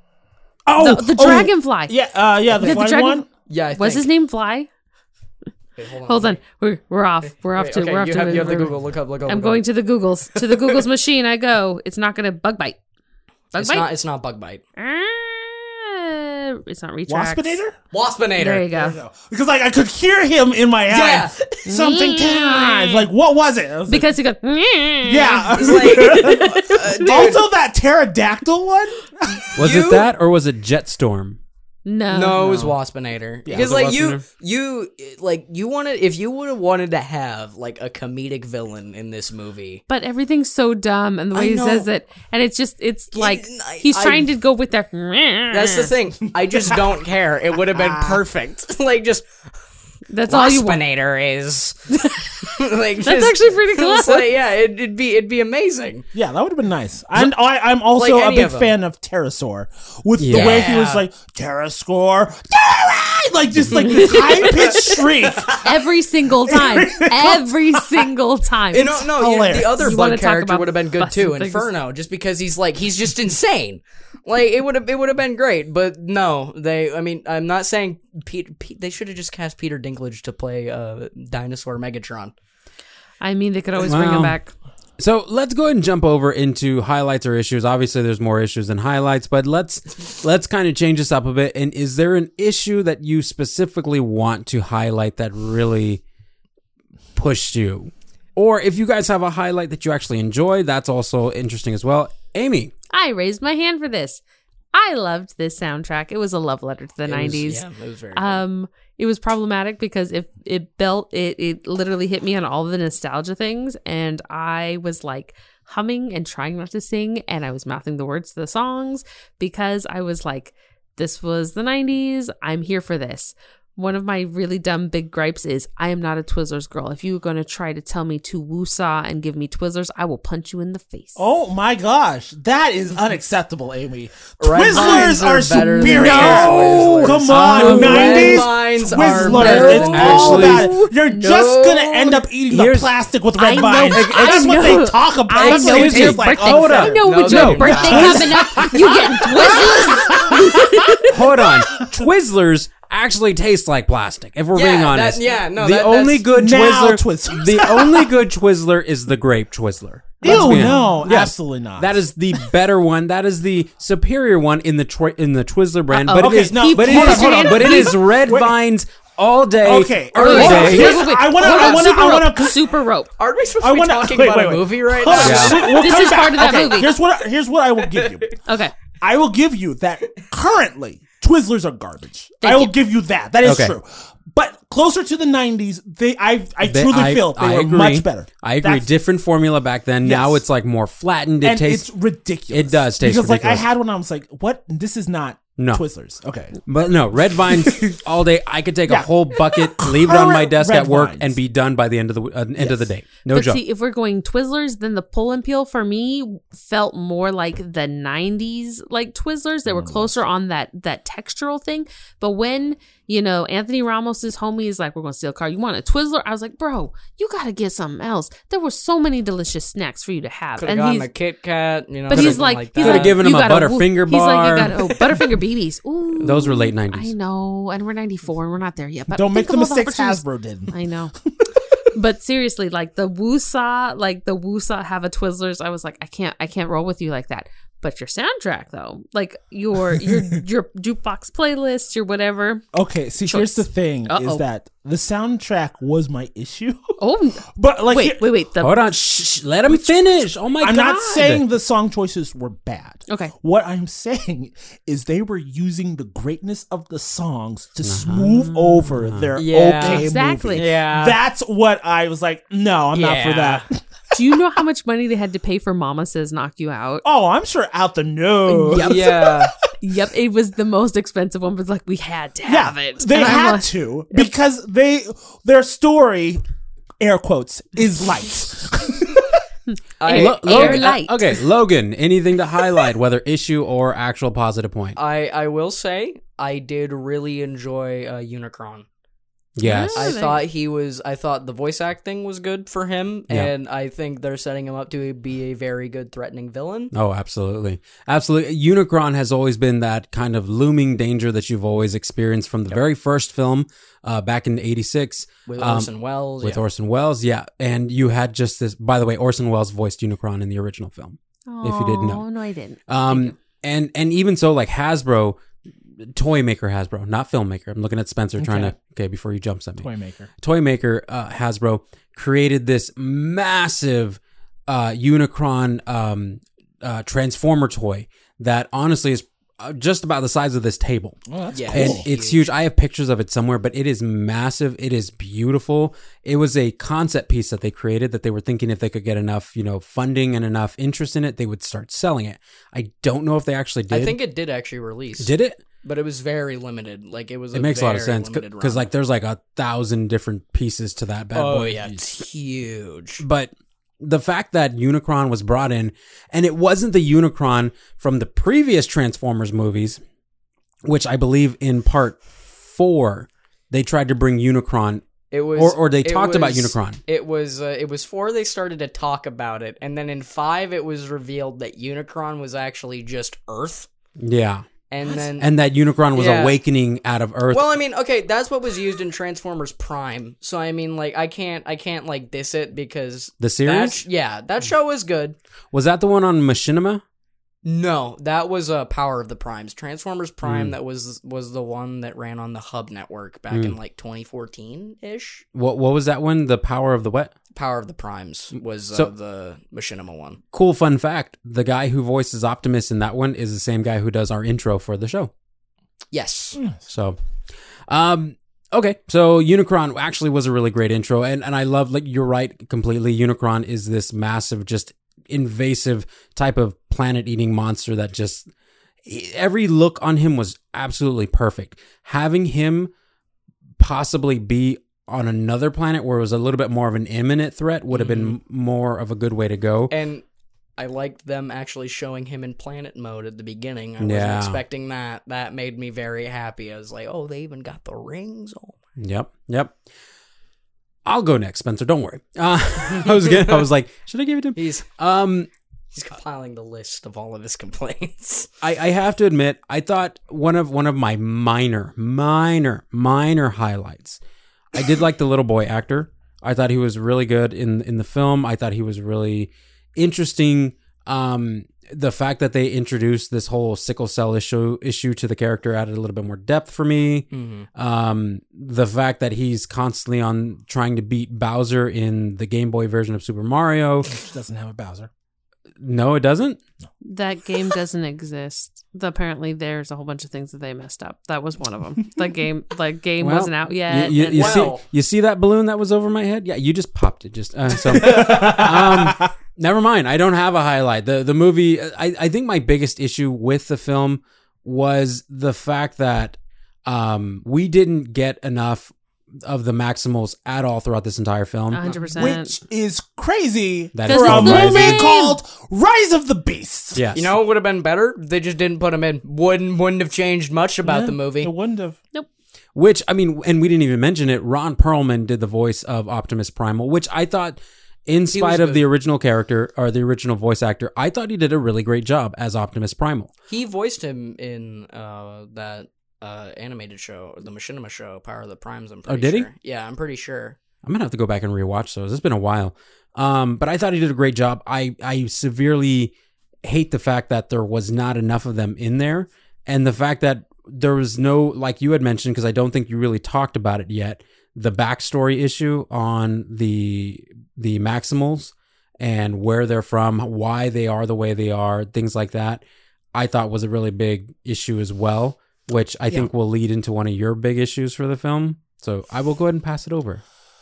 Oh, The, the oh, dragonfly. Yeah, uh, yeah, the Yeah, the flying dragon- one. Yeah, I Was think. his name Fly? Wait, hold on. Hold on. We're we're off. We're off Wait, to okay, we're off you to have, you have the we're- Google. Look up. Look up. I'm look going up. to the Googles. To the Google's machine I go. It's not gonna bug bite. Bug It's bite? not. It's not Bug Bite. Ah, it's not retract. Waspinator? Waspinator. There you go. No, because like I could hear him in my Yeah. head. Something terrorized. Like what was it? I was like, Because he goes. yeah. It's like, uh, dude, Also, that pterodactyl one. Was You- it that or was it Jetstorm? No. No, it was Waspinator. because Was it like you, Waspinator? you like you wanted if you would have wanted to have like a comedic villain in this movie. But everything's so dumb, and the way I he know. says it, and it's just, it's like I- he's I- trying to go with that. That's the thing. I just don't care. It would have been perfect. like just That's all you want. Waspinator is. like That's just- actually pretty it's close. like, yeah, it, it'd be it'd be amazing. Yeah, that would have been nice. And I, I'm also Like a any big of 'em. fan of Pterosaur with the way he was Yeah. like Pteroscore, Terrorize! Like just like this high pitched shriek. Every single time. Every single time. You know, no, you- Hilarious. the other You wanna bug talk character about would have been good busting too, things. Inferno, just because he's like he's just insane. Like it would have it would have been great, but no, they. I mean, I'm not saying Pete. Pete they should have just cast Peter Dinklage to play uh, Dinosaur Megatron. I mean, they could always bring Wow. him back. So let's go ahead and jump over into highlights or issues. Obviously, there's more issues than highlights, but let's let's kind of change this up a bit. And is there an issue that you specifically want to highlight that really pushed you? Or if you guys have a highlight that you actually enjoy, that's also interesting as well. Amy, I raised my hand for this. I loved this soundtrack. It was a love letter to the It was- nineties. yeah, it was very. good. Um, it was problematic because if it built it, it literally hit me on all the nostalgia things, and I was like humming and trying not to sing, and I was mouthing the words to the songs because I was like, "This was the nineties. I'm here for this." One of my really dumb big gripes is I am not a Twizzlers girl. If you're going to try to tell me to woosah and give me Twizzlers, I will punch you in the face. Oh my gosh, that is unacceptable, Amy. Red Vines Twizzlers are, are better than superior. Twizzlers. Come Oh, on, Red nineties Vines are Twizzlers. better It's than all Actually- about it. You're just gonna end up eating the Here's- plastic with I red know- vines. I That's what know. they talk about. I That's know what it's it your tastes like. birthday. hold I up. know No, with your no, birthday no. coming up, you getting Twizzlers. Hold on. Twizzlers actually taste like plastic, if we're Yeah, being that- honest. yeah, no, The that- only that's- good Now Twizzler, Twizzlers. the only good Twizzler is the grape Twizzler. Ew, Let's be honest. no, Yes. absolutely not. That is the better one. That is the superior one in the twi- in the Twizzler brand. Uh-oh. But Okay, it is no, but it hold on, is hold on. but it is red Wait. vines all day. Okay, every hold on. day. Here's- I wanna- Hold I on, wanna- super I wanna- rope. Super rope. Aren't we supposed I to be wanna- talking wait, about wait, a wait. movie right Hold now? on. Yeah. So we'll This come is back. part of that Okay, movie. Here's what here's what I will give you. Okay. I will give you that currently Twizzlers are garbage. Thank I will you. give you that. That is Okay. true. But closer to the nineties, they I I They- truly I- feel they I were agree. much better. I agree. That's- Different formula back then. Now Yes. it's like more flattened. It and tastes. it's ridiculous. It does taste because like I ridiculous. had one. I was like, what? This is not No. Twizzlers. Okay. But no, red vines all day. I could take Yeah. a whole bucket, leave it on my Current desk Red at work, Vines. and be done by the end of the uh, end of the day. No but joke. see, if we're going Twizzlers, then the pull and peel for me felt more like the nineties, like Twizzlers. They were closer on that that textural thing. But when you know Anthony Ramos's homie is like, "We're going to steal a car. You want a Twizzler?" I was like, "Bro, you got to get something else." There were so many delicious snacks for you to have, Could have and gotten he's. a Kit Kat, you know. But he's something like, like he's that. Coulda like, given you him a got Butterfinger He's like, you bar. got oh, Butterfinger B Bs. Ooh, Those were late nineties. I know, and we're ninety-four, and we're not there yet. But Don't make think the of all mistakes opportunities- Hasbro did. I know. But seriously, like the woosah, like the woosah have a Twizzlers. I was like, I can't, I can't roll with you like that. But your soundtrack, though, like your your your jukebox playlist, your whatever. Okay. See, here's the thing: Uh-oh. is that the soundtrack was my issue. Oh, But like, wait, here- wait, wait. The, Hold on, shh, shh, let him finish. Oh my I'm god! not saying the song choices were bad. Okay. What I'm saying is they were using the greatness of the songs to smooth over their Yeah. okay Exactly. movie. Yeah. That's what I was like, no, I'm not for Yeah. that. Do you know how much money they had to pay for "Mama Says Knock You Out"? Oh, I'm sure out the nose. Yep. Yeah. Yep, it was the most expensive one. But like, we had to Yeah, have it. they And I'm had like, to because they their story, air quotes, is light. I, Lo- Lo- Air Logan, light. uh, okay, Logan. Anything to highlight, whether issue or actual positive point? I I will say I did really enjoy uh, Unicron. Yes. Yeah. I they- thought he was. I thought the voice acting was good for him, Yeah. and I think they're setting him up to be a very good threatening villain. Oh, absolutely. Absolutely. Unicron has always been that kind of looming danger that you've always experienced from the very first film uh, back in eighty-six. With Um, Orson Welles, With yeah. Orson Welles, yeah. And you had just this, by the way, Orson Welles voiced Unicron in the original film. If you didn't know. Oh, no, I didn't. Um, and, and even so, like Hasbro, toy maker Hasbro, not filmmaker. I'm looking at Spencer trying Okay. to, okay, before he jumps at me. Toy maker. Toy maker uh, Hasbro created this massive uh, Unicron um, uh, Transformer toy that honestly is uh, just about the size of this table. Oh, that's Yeah. cool. And it's huge. I have pictures of it somewhere, but it is massive. It is beautiful. It was a concept piece that they created that they were thinking if they could get enough, you know, funding and enough interest in it, they would start selling it. I don't know if they actually did. I think it did actually release. did it? But it was very limited. Like it was. It makes a lot of very sense limited because run. like there's like a thousand different pieces to that bad oh boy. yeah, it's huge. But the fact that Unicron was brought in, and it wasn't the Unicron from the previous Transformers movies, which I believe in part four, they tried to bring Unicron, It was, or or they it talked about was- Unicron. It was uh, it was four they started to talk about it, and then in five it was revealed that Unicron was actually just Earth, Yeah. and then And that Unicron was Yeah. awakening out of Earth. well, I mean, okay, that's what was used in Transformers Prime. So I mean, like, I can't I can't like diss it because The series? that sh- yeah, that show was good. Was that the one on Machinima? No, that was uh, Power of the Primes. Transformers Hmm. Prime. That was was the one that ran on the Hub network back in like twenty fourteen ish. What what was that one? The Power of the what? Power of the Primes was uh, So- the Machinima one. Cool fun fact. The guy who voices Optimus in that one is the same guy who does our intro for the show. Yes. So, um, okay. So Unicron actually was a really great intro. And, and I love, like, you're right completely. Unicron is this massive, just invasive type of planet eating monster that just, every look on him was absolutely perfect. Having him possibly be on another planet where it was a little bit more of an imminent threat would have been more of a good way to go. And I liked them actually showing him in planet mode at the beginning. I wasn't Yeah. expecting that. That made me very happy. I was like, oh, they even got the rings. Oh. Yep, yep. I'll go next, Spencer. Don't worry. Uh, I was gonna, I was like, should I give it to him? He's Um, he's compiling the list of all of his complaints. I, I have to admit, I thought one of one of my minor, minor, minor highlights. I did like the little boy actor. I thought he was really good in in the film. I thought he was really interesting. Um, the fact that they introduced this whole sickle cell issue issue to the character added a little bit more depth for me. Mm-hmm. Um, the fact that he's constantly on trying to beat Bowser in the Game Boy version of Super Mario. Which doesn't have a Bowser. No, it doesn't. That game doesn't exist. Apparently, there's a whole bunch of things that they messed up. That was one of them. The game, like game, Well, wasn't out yet. You, you, and- you Well- see, you see that balloon that was over my head? Yeah, you just popped it. Just uh, so. um, never mind. I don't have a highlight. the The movie. I I think my biggest issue with the film was the fact that um we didn't get enough of the Maximals at all throughout this entire film. one hundred percent. Which is crazy That for is a surprising. movie called Rise of the Beasts. Yes. You know, it would have been better. They just didn't put him in. Wouldn't wouldn't have changed much about Yeah, the movie. It wouldn't have. Which, I mean, and we didn't even mention it, Ron Perlman did the voice of Optimus Primal, which I thought, in spite of good. the original character, or the original voice actor, I thought he did a really great job as Optimus Primal. He voiced him in uh, that uh, animated show, the Machinima show, Power of the Primes. I'm pretty Oh, did he? sure. Yeah, I'm pretty sure. I'm going to have to go back and rewatch those. It's been a while. Um, but I thought he did a great job. I, I severely hate the fact that there was not enough of them in there. And the fact that there was no, like you had mentioned, because I don't think you really talked about it yet, the backstory issue on the the Maximals and where they're from, why they are the way they are, things like that, I thought was a really big issue as well, which I think will lead into one of your big issues for the film. So I will go ahead and pass it over.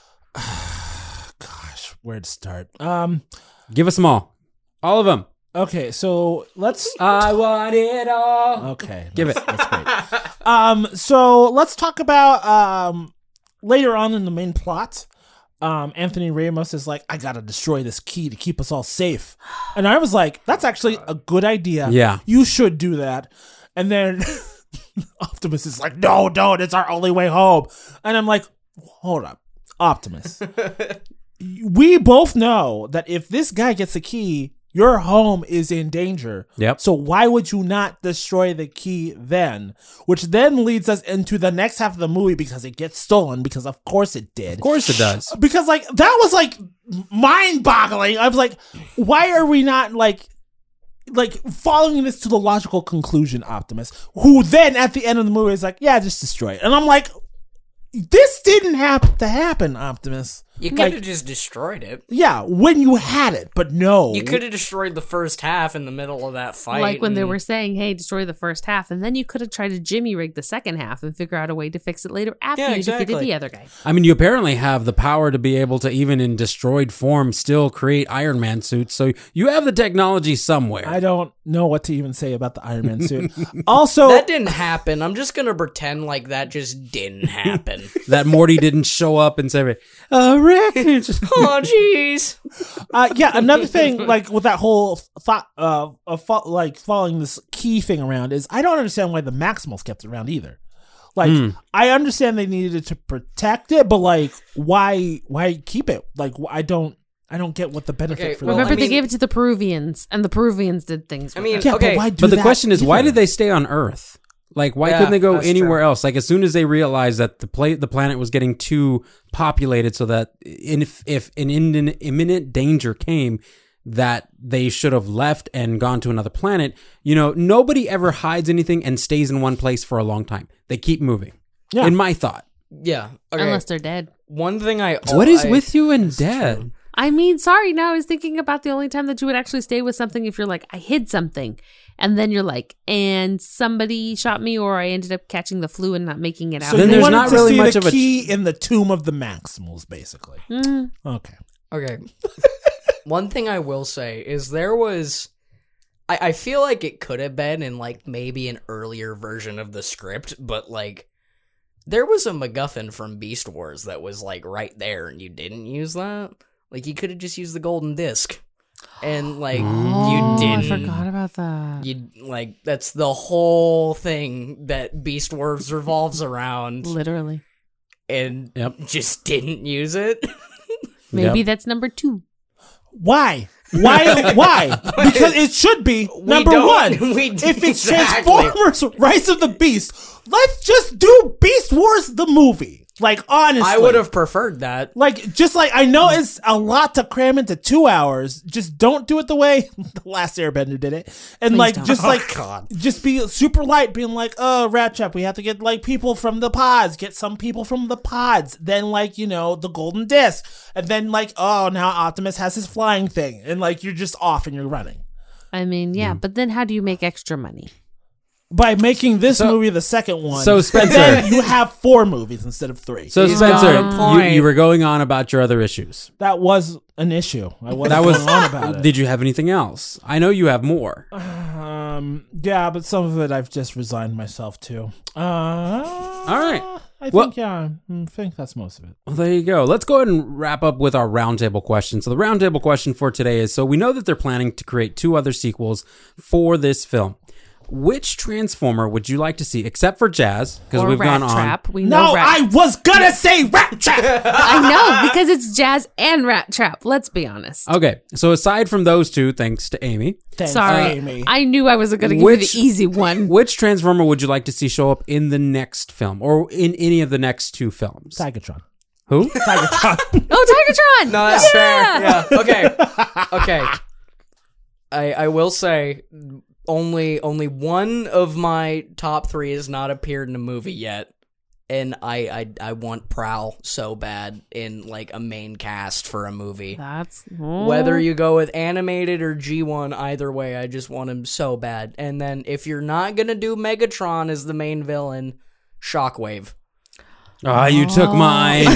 Gosh, where to start? Um. Give us them all. All of them. Okay, so let's. I want it all. Okay, Give that's- it. That's great. Um. So let's talk about um later on in the main plot. Um, Anthony Ramos is like, I gotta destroy this key to keep us all safe, and I was like, that's actually a good idea. Yeah. You should do that. And then Optimus is like, no, don't. It's our only way home. And I'm like, hold up, Optimus. We both know that if this guy gets the key, your home is in danger. Yep. So why would you not destroy the key then? Which then leads us into the next half of the movie because it gets stolen, because of course it did. Of course it does. Because like that was like mind boggling. I was like, why are we not like like following this to the logical conclusion, Optimus? Who then at the end of the movie is like, yeah, just destroy it. And I'm like, this didn't have to happen, Optimus. You could Like, have just destroyed it. yeah, when you had it, but no. You could have destroyed the first half in the middle of that fight. Like when they and- were saying, hey, destroy the first half, and then you could have tried to jimmy rig the second half and figure out a way to fix it later after Yeah, you exactly. defeated the other guy. I mean, you apparently have the power to be able to, even in destroyed form, still create Iron Man suits. So you have the technology somewhere. I don't know what to even say about the Iron Man suit. Also, That didn't happen. I'm just gonna pretend like that just didn't happen. that Morty didn't show up and say, "Uh, Rick." Oh, jeez. uh, yeah, another thing, like with that whole thought uh, of fo- like following this key thing around, is I don't understand why the Maximals kept it around either. Like, I understand they needed to protect it, but like, why why keep it? Like, I don't I don't get what the benefit Okay, for well, that. Remember, I they mean- gave it to the Peruvians, and the Peruvians did things. I with mean, it. yeah, okay, but why do But the that question is, why either? did they stay on Earth? Like, why Yeah, couldn't they go that's anywhere true. else? Like, as soon as they realized that the pla- the planet was getting too populated, so that in, if if an in, imminent danger came, that they should have left and gone to another planet. You know, nobody ever hides anything and stays in one place for a long time. They keep moving. Yeah. In my thought, Yeah. Okay. Unless they're dead. One thing I what is I- with you and dead? I mean, sorry, now I was thinking about the only time that you would actually stay with something if you're like, I hid something. And then you're like, and somebody shot me, or I ended up catching the flu and not making it out. So Then you there's wanted not to really see much the of a- key in the tomb of the Maximals, basically. Mm. Okay. Okay. One thing I will say is there was I, I feel like it could have been in like maybe an earlier version of the script, but like There was a MacGuffin from Beast Wars that was like right there, and you didn't use that. Like you could have just used the golden disc, and like Oh, you didn't. I forgot about that. You like that's the whole thing that Beast Wars revolves around, Literally. and Yep. just didn't use it. Maybe Yep. that's number two. Why? Why? Why? Because it should be number don't- one. we- if it's exactly. Transformers: Rise of the Beast, let's just do Beast Wars the movie. Like honestly, I would have preferred that. Like, just like, I know it's a lot to cram into two hours. Just don't do it the way the last Airbender did it. And, Please like, don't. just Oh, like, God. just be super light, being like, oh, Rat Trap, we have to get, like, people from the pods. Get some people from the pods. Then, like, you know, the golden disc. And then, like, oh, now Optimus has his flying thing. And, like, you're just off and you're running. I mean, yeah, but then how do you make extra money? By making this So- movie the second one. so, Spencer- then you have four movies instead of three. So He's Spencer, got a you, point. you were going on about your other issues. that was an issue. I wasn't That was. going on about it. Did you have anything else? I know you have more. Um. Yeah, but some of it I've just resigned myself to. Uh, All right. I Well- think yeah. I think that's most of it. Well, there you go. Let's go ahead and wrap up with our roundtable question. So the roundtable question for today is: so we know that they're planning to create two other sequels for this film. Which Transformer would you like to see, except for Jazz? Because Or we've Rat gone on. Trap. We know No, Rat I was gonna say Rat Trap. I know, because it's Jazz and Rat Trap. Let's be honest. Okay, so aside from those two, thanks to Amy, Thanks, Sorry. Amy. I knew I wasn't going to give Which- you the easy one. which Transformer would you like to see show up in the next film, or in any of the next two films? Tigatron. Who? Tigatron. Oh, Tigatron! No, that's Yeah! fair. Yeah. Okay. Okay. I I will say only only one of my top three has not appeared in a movie yet, and I I, I want Prowl so bad in like a main cast for a movie. That's oh. Whether you go with animated or G one, either way, I just want him so bad. And then if you're not gonna do Megatron as the main villain, Shockwave. Ah, you took mine.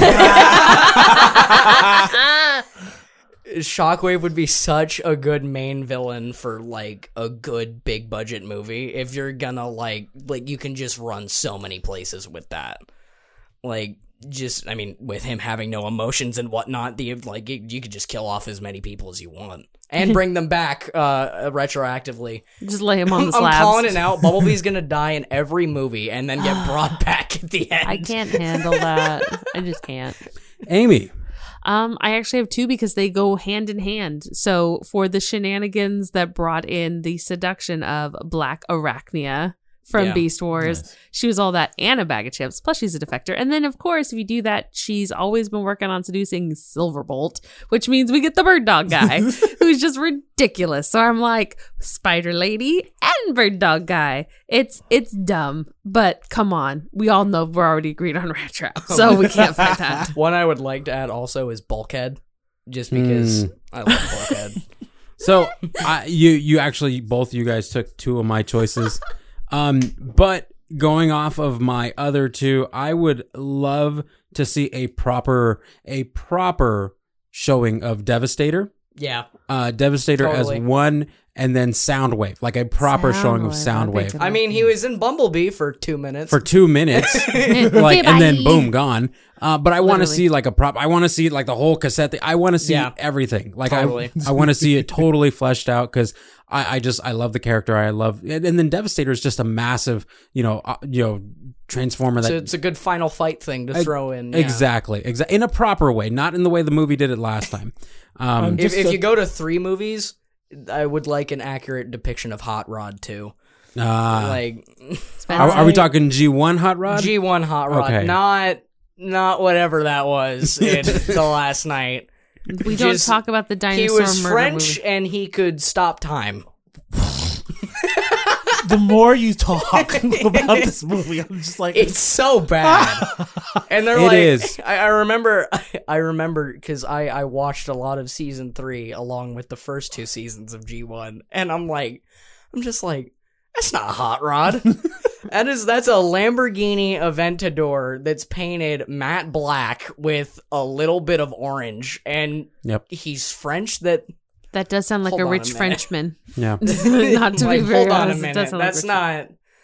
Shockwave would be such a good main villain for like a good big budget movie. If you're gonna like like you can just run so many places with that. Like just I mean with him having no emotions and whatnot, the like you, you could just kill off as many people as you want and bring them back uh retroactively. Just lay him on the I'm slabs. calling it out. Bumblebee's gonna die in every movie and then get brought back at the end. I can't handle that. I just can't. Amy. Um, I actually have two because they go hand in hand. So for the shenanigans that brought in the seduction of Black Arachnia from Yeah. Beast Wars, Nice. she was all that and a bag of chips. Plus, she's a defector. And then, of course, if you do that, she's always been working on seducing Silverbolt, which means we get the Bird Dog guy, who's just ridiculous. So I'm like, Spider Lady and Bird Dog guy. It's it's dumb, but come on, we all know we're already agreed on Rat Trap, so we can't fight that. One I would like to add also is Bulkhead, just because Mm. I love Bulkhead. So I, you you actually both you guys took two of my choices, um, but going off of my other two, I would love to see a proper a proper showing of Devastator, Yeah. uh, Devastator Totally. as one, and then Soundwave, like a proper showing of Soundwave, that'd be a Soundwave good I mean, he was in Bumblebee for two minutes. for two minutes, like, and then boom, gone. Uh, but I want to Literally. see like a prop. I want to see like the whole cassette. Thing. I want to see Yeah. everything. Like Totally. I, I want to see it totally fleshed out because I, I just I love the character. I love, and, and then Devastator is just a massive, you know, uh, you know, transformer that so it's a good final fight thing to Ex- throw in. yeah. exactly, exactly in a proper way, not in the way the movie did it last time. Um, Um, If, Just if a- you go to three movies, I would like an accurate depiction of Hot Rod too. uh, Like are, are we talking G one Hot Rod? G one Hot Rod, Okay. not not whatever that was in the last night. We don't Just- talk about the He dinosaur was murder French movie. and he could stop time. The more you talk about this movie, I'm just like, It's so bad. And they're It like, is. I, I remember, I remember because I, I watched a lot of season three along with the first two seasons of G one, and I'm like, I'm just like, that's not a Hot Rod. That is, that's a Lamborghini Aventador that's painted matte black with a little bit of orange, and Yep. he's French. That That does sound like Hold a on a rich minute. Frenchman. Yeah. Not to like, be very hold on a honest, it minute, does sound like that's rich- not.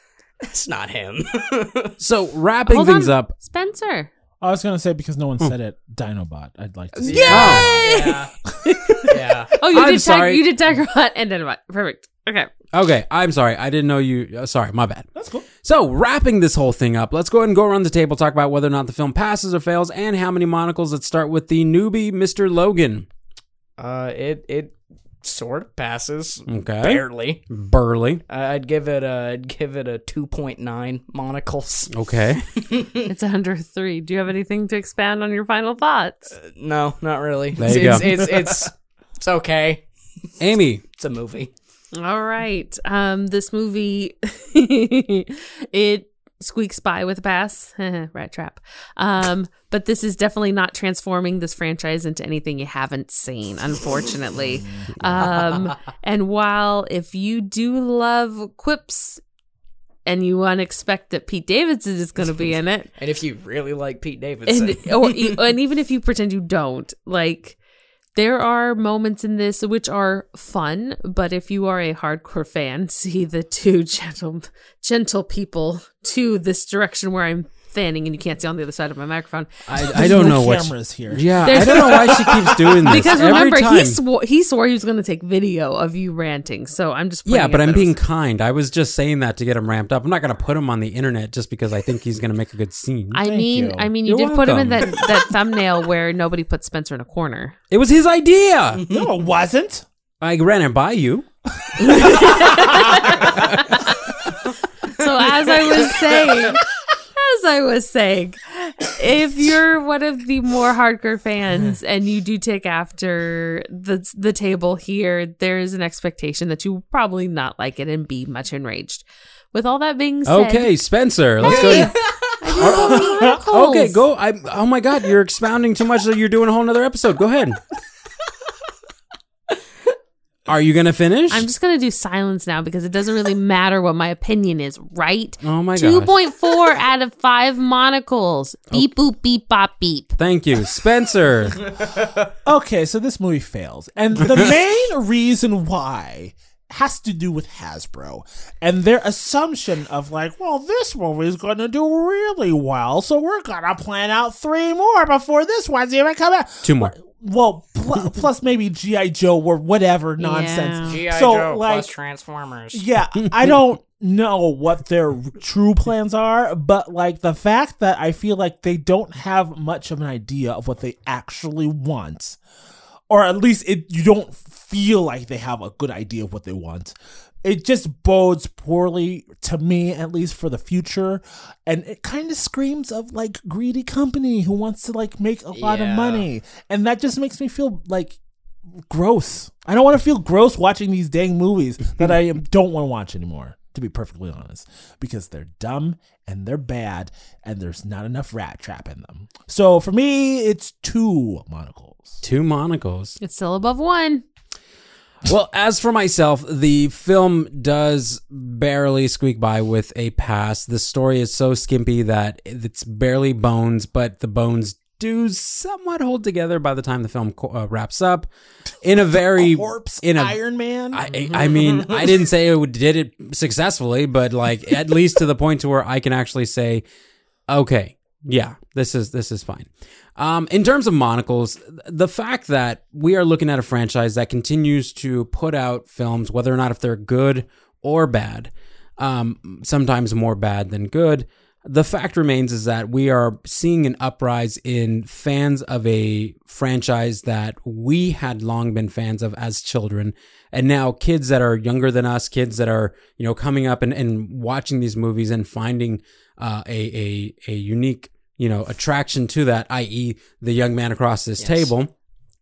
That's not him. So wrapping Hold things on. up. Spencer. I was gonna say because no one said it. Dinobot. I'd like to see. yeah. Yeah. Oh, you I'm did sorry. Tiger, you did Tigerbot and Dinobot. Perfect. Okay. Okay, I'm sorry. I didn't know you. Uh, sorry, my bad. That's cool. So, wrapping this whole thing up, let's go ahead and go around the table, talk about whether or not the film passes or fails, and how many monocles. Let's start with the newbie, Mister Logan. Uh, it it sort of passes. Okay. Barely. Burley. I- I'd give it a I'd give it a two point nine monocles. Okay. It's under three. Do you have anything to expand on your final thoughts? No, not really. There it's, you it's, go. it's it's it's okay. Amy. It's a movie. All right. Um, this movie, it squeaks by with a pass. Rat trap. Um, but this is definitely not transforming this franchise into anything you haven't seen, unfortunately. um, and while if you do love quips and you unexpect that Pete Davidson is going to be in it, And if you really like Pete Davidson, and or e- and even if you pretend you don't, like there are moments in this which are fun, but if you are a hardcore fan, see the two gentle gentle people to this direction where I'm fanning and you can't see on the other side of my microphone. I, I There's don't no know what. cameras here. Yeah, I There's- don't know why she keeps doing this. Because Every remember, time. he swore he swore he was going to take video of you ranting, so I'm just Yeah, pointing but out I'm that it being was- kind. I was just saying that to get him ramped up. I'm not going to put him on the internet just because I think he's going to make a good scene. I Thank mean, you. I mean, you You're did put him in that, welcome. that thumbnail where nobody put Spencer in a corner. It was his idea. No, it wasn't. I ran it by you. So as I was saying, as I was saying, if you're one of the more hardcore fans and you do take after the the table here, there's an expectation that you will probably not like it and be much enraged. With all that being said, Okay, Spencer, let's go. Hey, I did monocles. Okay, go. I, oh my God, you're expounding too much. So you're doing a whole nother episode. Go ahead. Are you gonna finish? I'm just gonna do silence now because it doesn't really matter what my opinion is, right? Oh my Two gosh. point four out of five monocles. Beep boop beep bop beep. Thank you, Spencer. Okay, so this movie fails. And the main reason why has to do with Hasbro and their assumption of like, well, this movie's going to do really well, so we're going to plan out three more before this one's even come out. Two more. Well, pl- plus maybe G I. Joe or whatever nonsense. Yeah. G I. So, Joe like- plus Transformers. Yeah, I don't know what their true plans are, but like the fact that I feel like they don't have much of an idea of what they actually want, or at least it you don't feel like they have a good idea of what they want. It just bodes poorly to me, at least for the future, and it kind of screams of like greedy company who wants to like make a lot of Yeah. money, and that just makes me feel like gross. I don't want to feel gross watching these dang movies that I am, don't want to watch anymore, to be perfectly honest, because they're dumb and they're bad and there's not enough rat trap in them. So for me, it's two monocles. Two monocles. It's still above one. Well, as for myself, the film does barely squeak by with a pass. The story is so skimpy that it's barely bones, but the bones do somewhat hold together by the time the film uh, wraps up. In a very Corpse in a Iron Man. I, I mean, I didn't say it did it successfully, but like at least to the point to where I can actually say, okay, yeah, this is this is fine. Um, in terms of monocles, the fact that we are looking at a franchise that continues to put out films, whether or not if they're good or bad, um, sometimes more bad than good. The fact remains is that we are seeing an uprise in fans of a franchise that we had long been fans of as children. And now kids that are younger than us, kids that are, you know, coming up and, and watching these movies and finding uh, a, a, a unique, you know, attraction to that, that is the young man across this Yes. table.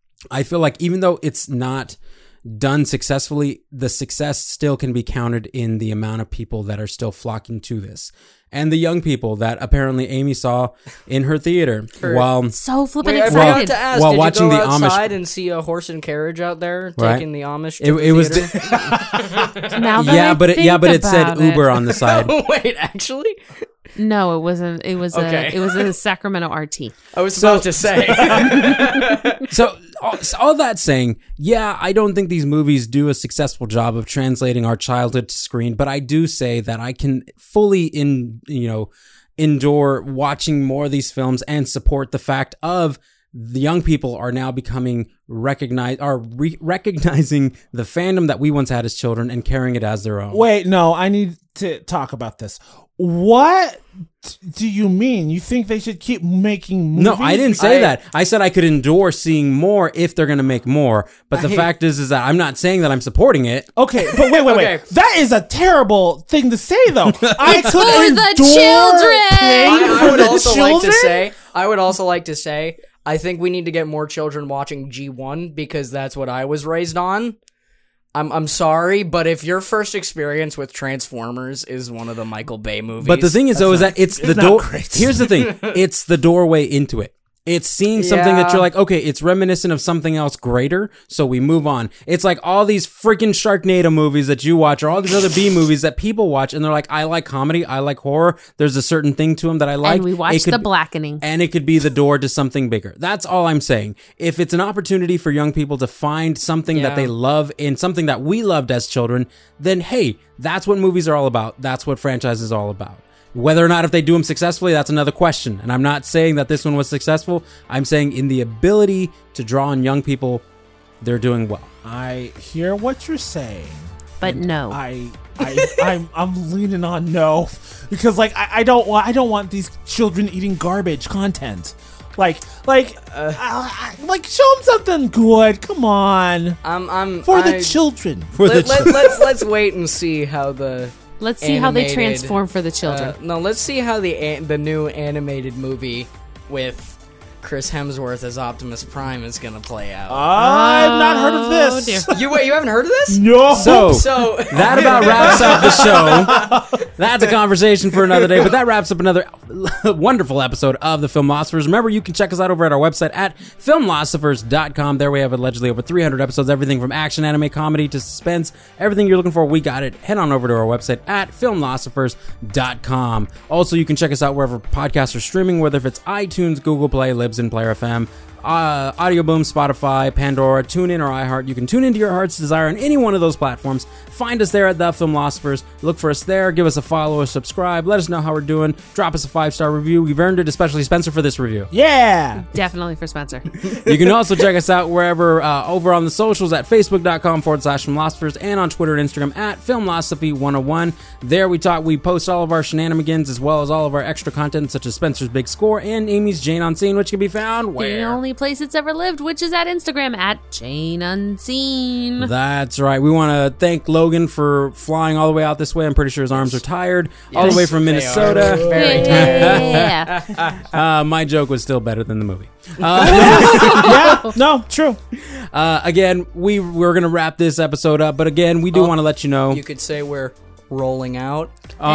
I feel like even though it's not done successfully, the success still can be counted in the amount of people that are still flocking to this. And the young people that apparently Amy saw in her theater Her- while So flippin' Wait, I excited. forgot to ask. While did watching you go the Amish- outside and see a horse and carriage out there Right. taking the Amish? it, To the it was theater? Now that yeah, I but it, yeah, think but it said about it- Uber on the side. Oh, wait, actually, No, it wasn't. It was Okay. a it was a Sacramento R T. I was So- about to say. So all, all that saying, yeah, I don't think these movies do a successful job of translating our childhood to screen, but I do say that I can fully in you know endure watching more of these films and support the fact of the young people are now becoming recognized, are re- recognizing the fandom that we once had as children and carrying it as their own. Wait, no, I need to talk about this. What do you mean? You think they should keep making movies? No, I didn't say I- that. I said I could endure seeing more if they're going to make more. But the I- fact is, is that I'm not saying that I'm supporting it. Okay, but wait, wait, Okay. wait. That is a terrible thing to say, though. I It's could for the endure children! paying I, for I would the also children? like to say, I would also like to say, I think we need to get more children watching G one because that's what I was raised on. I'm I'm sorry, but if your first experience with Transformers is one of the Michael Bay movies, But the thing is, though, is that it's the it's not door. great. Here's the thing: it's the doorway into it. It's seeing something that Yeah. you're like, okay, it's reminiscent of something else greater, so we move on. It's like all these freaking Sharknado movies that you watch, or all these other B movies that people watch, and they're like, I like comedy, I like horror. There's a certain thing to them that I like. and we It watched could- The Blackening. and it could be the door to something bigger. That's all I'm saying. If it's an opportunity for young people to find something that Yeah. they love and something that we loved as children, then hey, that's what movies are all about. That's what franchise is all about. Whether or not if they do them successfully, that's another question. And I'm not saying that this one was successful. I'm saying in the ability to draw on young people, they're doing well. I hear what you're saying. But no. I, I, I'm, I'm leaning on no because like I, I don't want, I don't want these children eating garbage content. Like, like, uh, I- I- like, show them something good. Come on, I'm I'm for I, the children. For the Let, let, let's let's wait and see how the Let's see how they animated, transform for the children. Uh, no, let's see how the an- the new animated movie with Chris Hemsworth as Optimus Prime is gonna play out. I've not heard of Oh, this. dear. you wait, you haven't heard of this? No. So, So that about wraps up the show. That's a conversation for another day, but that wraps up another wonderful episode of The Filmlosophers. Remember, you can check us out over at our website at filmlosophers dot com. There we have allegedly over three hundred episodes, everything from action, anime, comedy to suspense. Everything you're looking for, we got it. Head on over to our website at filmlosophers dot com. Also, you can check us out wherever podcasts are streaming, whether if it's iTunes, Google Play, Libsyn, Player F M, uh, Audio Boom, Spotify, Pandora, TuneIn, or iHeart. You can tune into your heart's desire on any one of those platforms. Find us there at The Filmlosophers. Look for us there. Give us a follow, or subscribe. Let us know how we're doing. Drop us a five-star review. We've earned it, especially Spencer, for this review. Yeah. Definitely for Spencer. You can also check us out wherever uh, over on the socials at facebook.com forward slash filmlosophers and on Twitter and Instagram at filmlosophy one oh one. There we talk, we post all of our shenanigans as well as all of our extra content such as Spencer's Big Score and Amy's Jane on Scene, which can be found where? The only place it's ever lived, which is at Instagram at Jane Unseen. That's right. We want to thank Logan for flying all the way out this way. I'm pretty sure his arms are tired. All the Yes, way from they are. Minnesota. Very Yeah. Uh, my joke was still better than the movie. Uh, Yeah. No. True. uh, again, we, we're going to wrap this episode up. But again, we do Oh, want to let you know. you could say we're rolling out. Oh,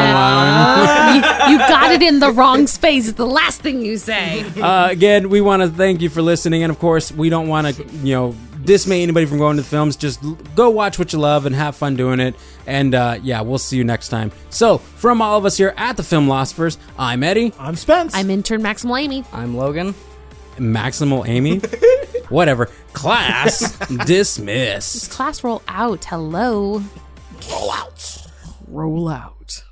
my. you, you got it in the wrong space. It's the last thing you say. Uh, again, we want to thank you for listening, and of course, we don't want to, you know, dismay anybody from going to the films. Just l- go watch what you love and have fun doing it. And uh, yeah, we'll see you next time. So, from all of us here at the Filmlosophers, I'm Eddie, I'm Spence. I'm intern Maximal Amy. I'm Logan. Maximal Amy, whatever. Class dismissed. Class roll out. Hello. Roll out. Roll out.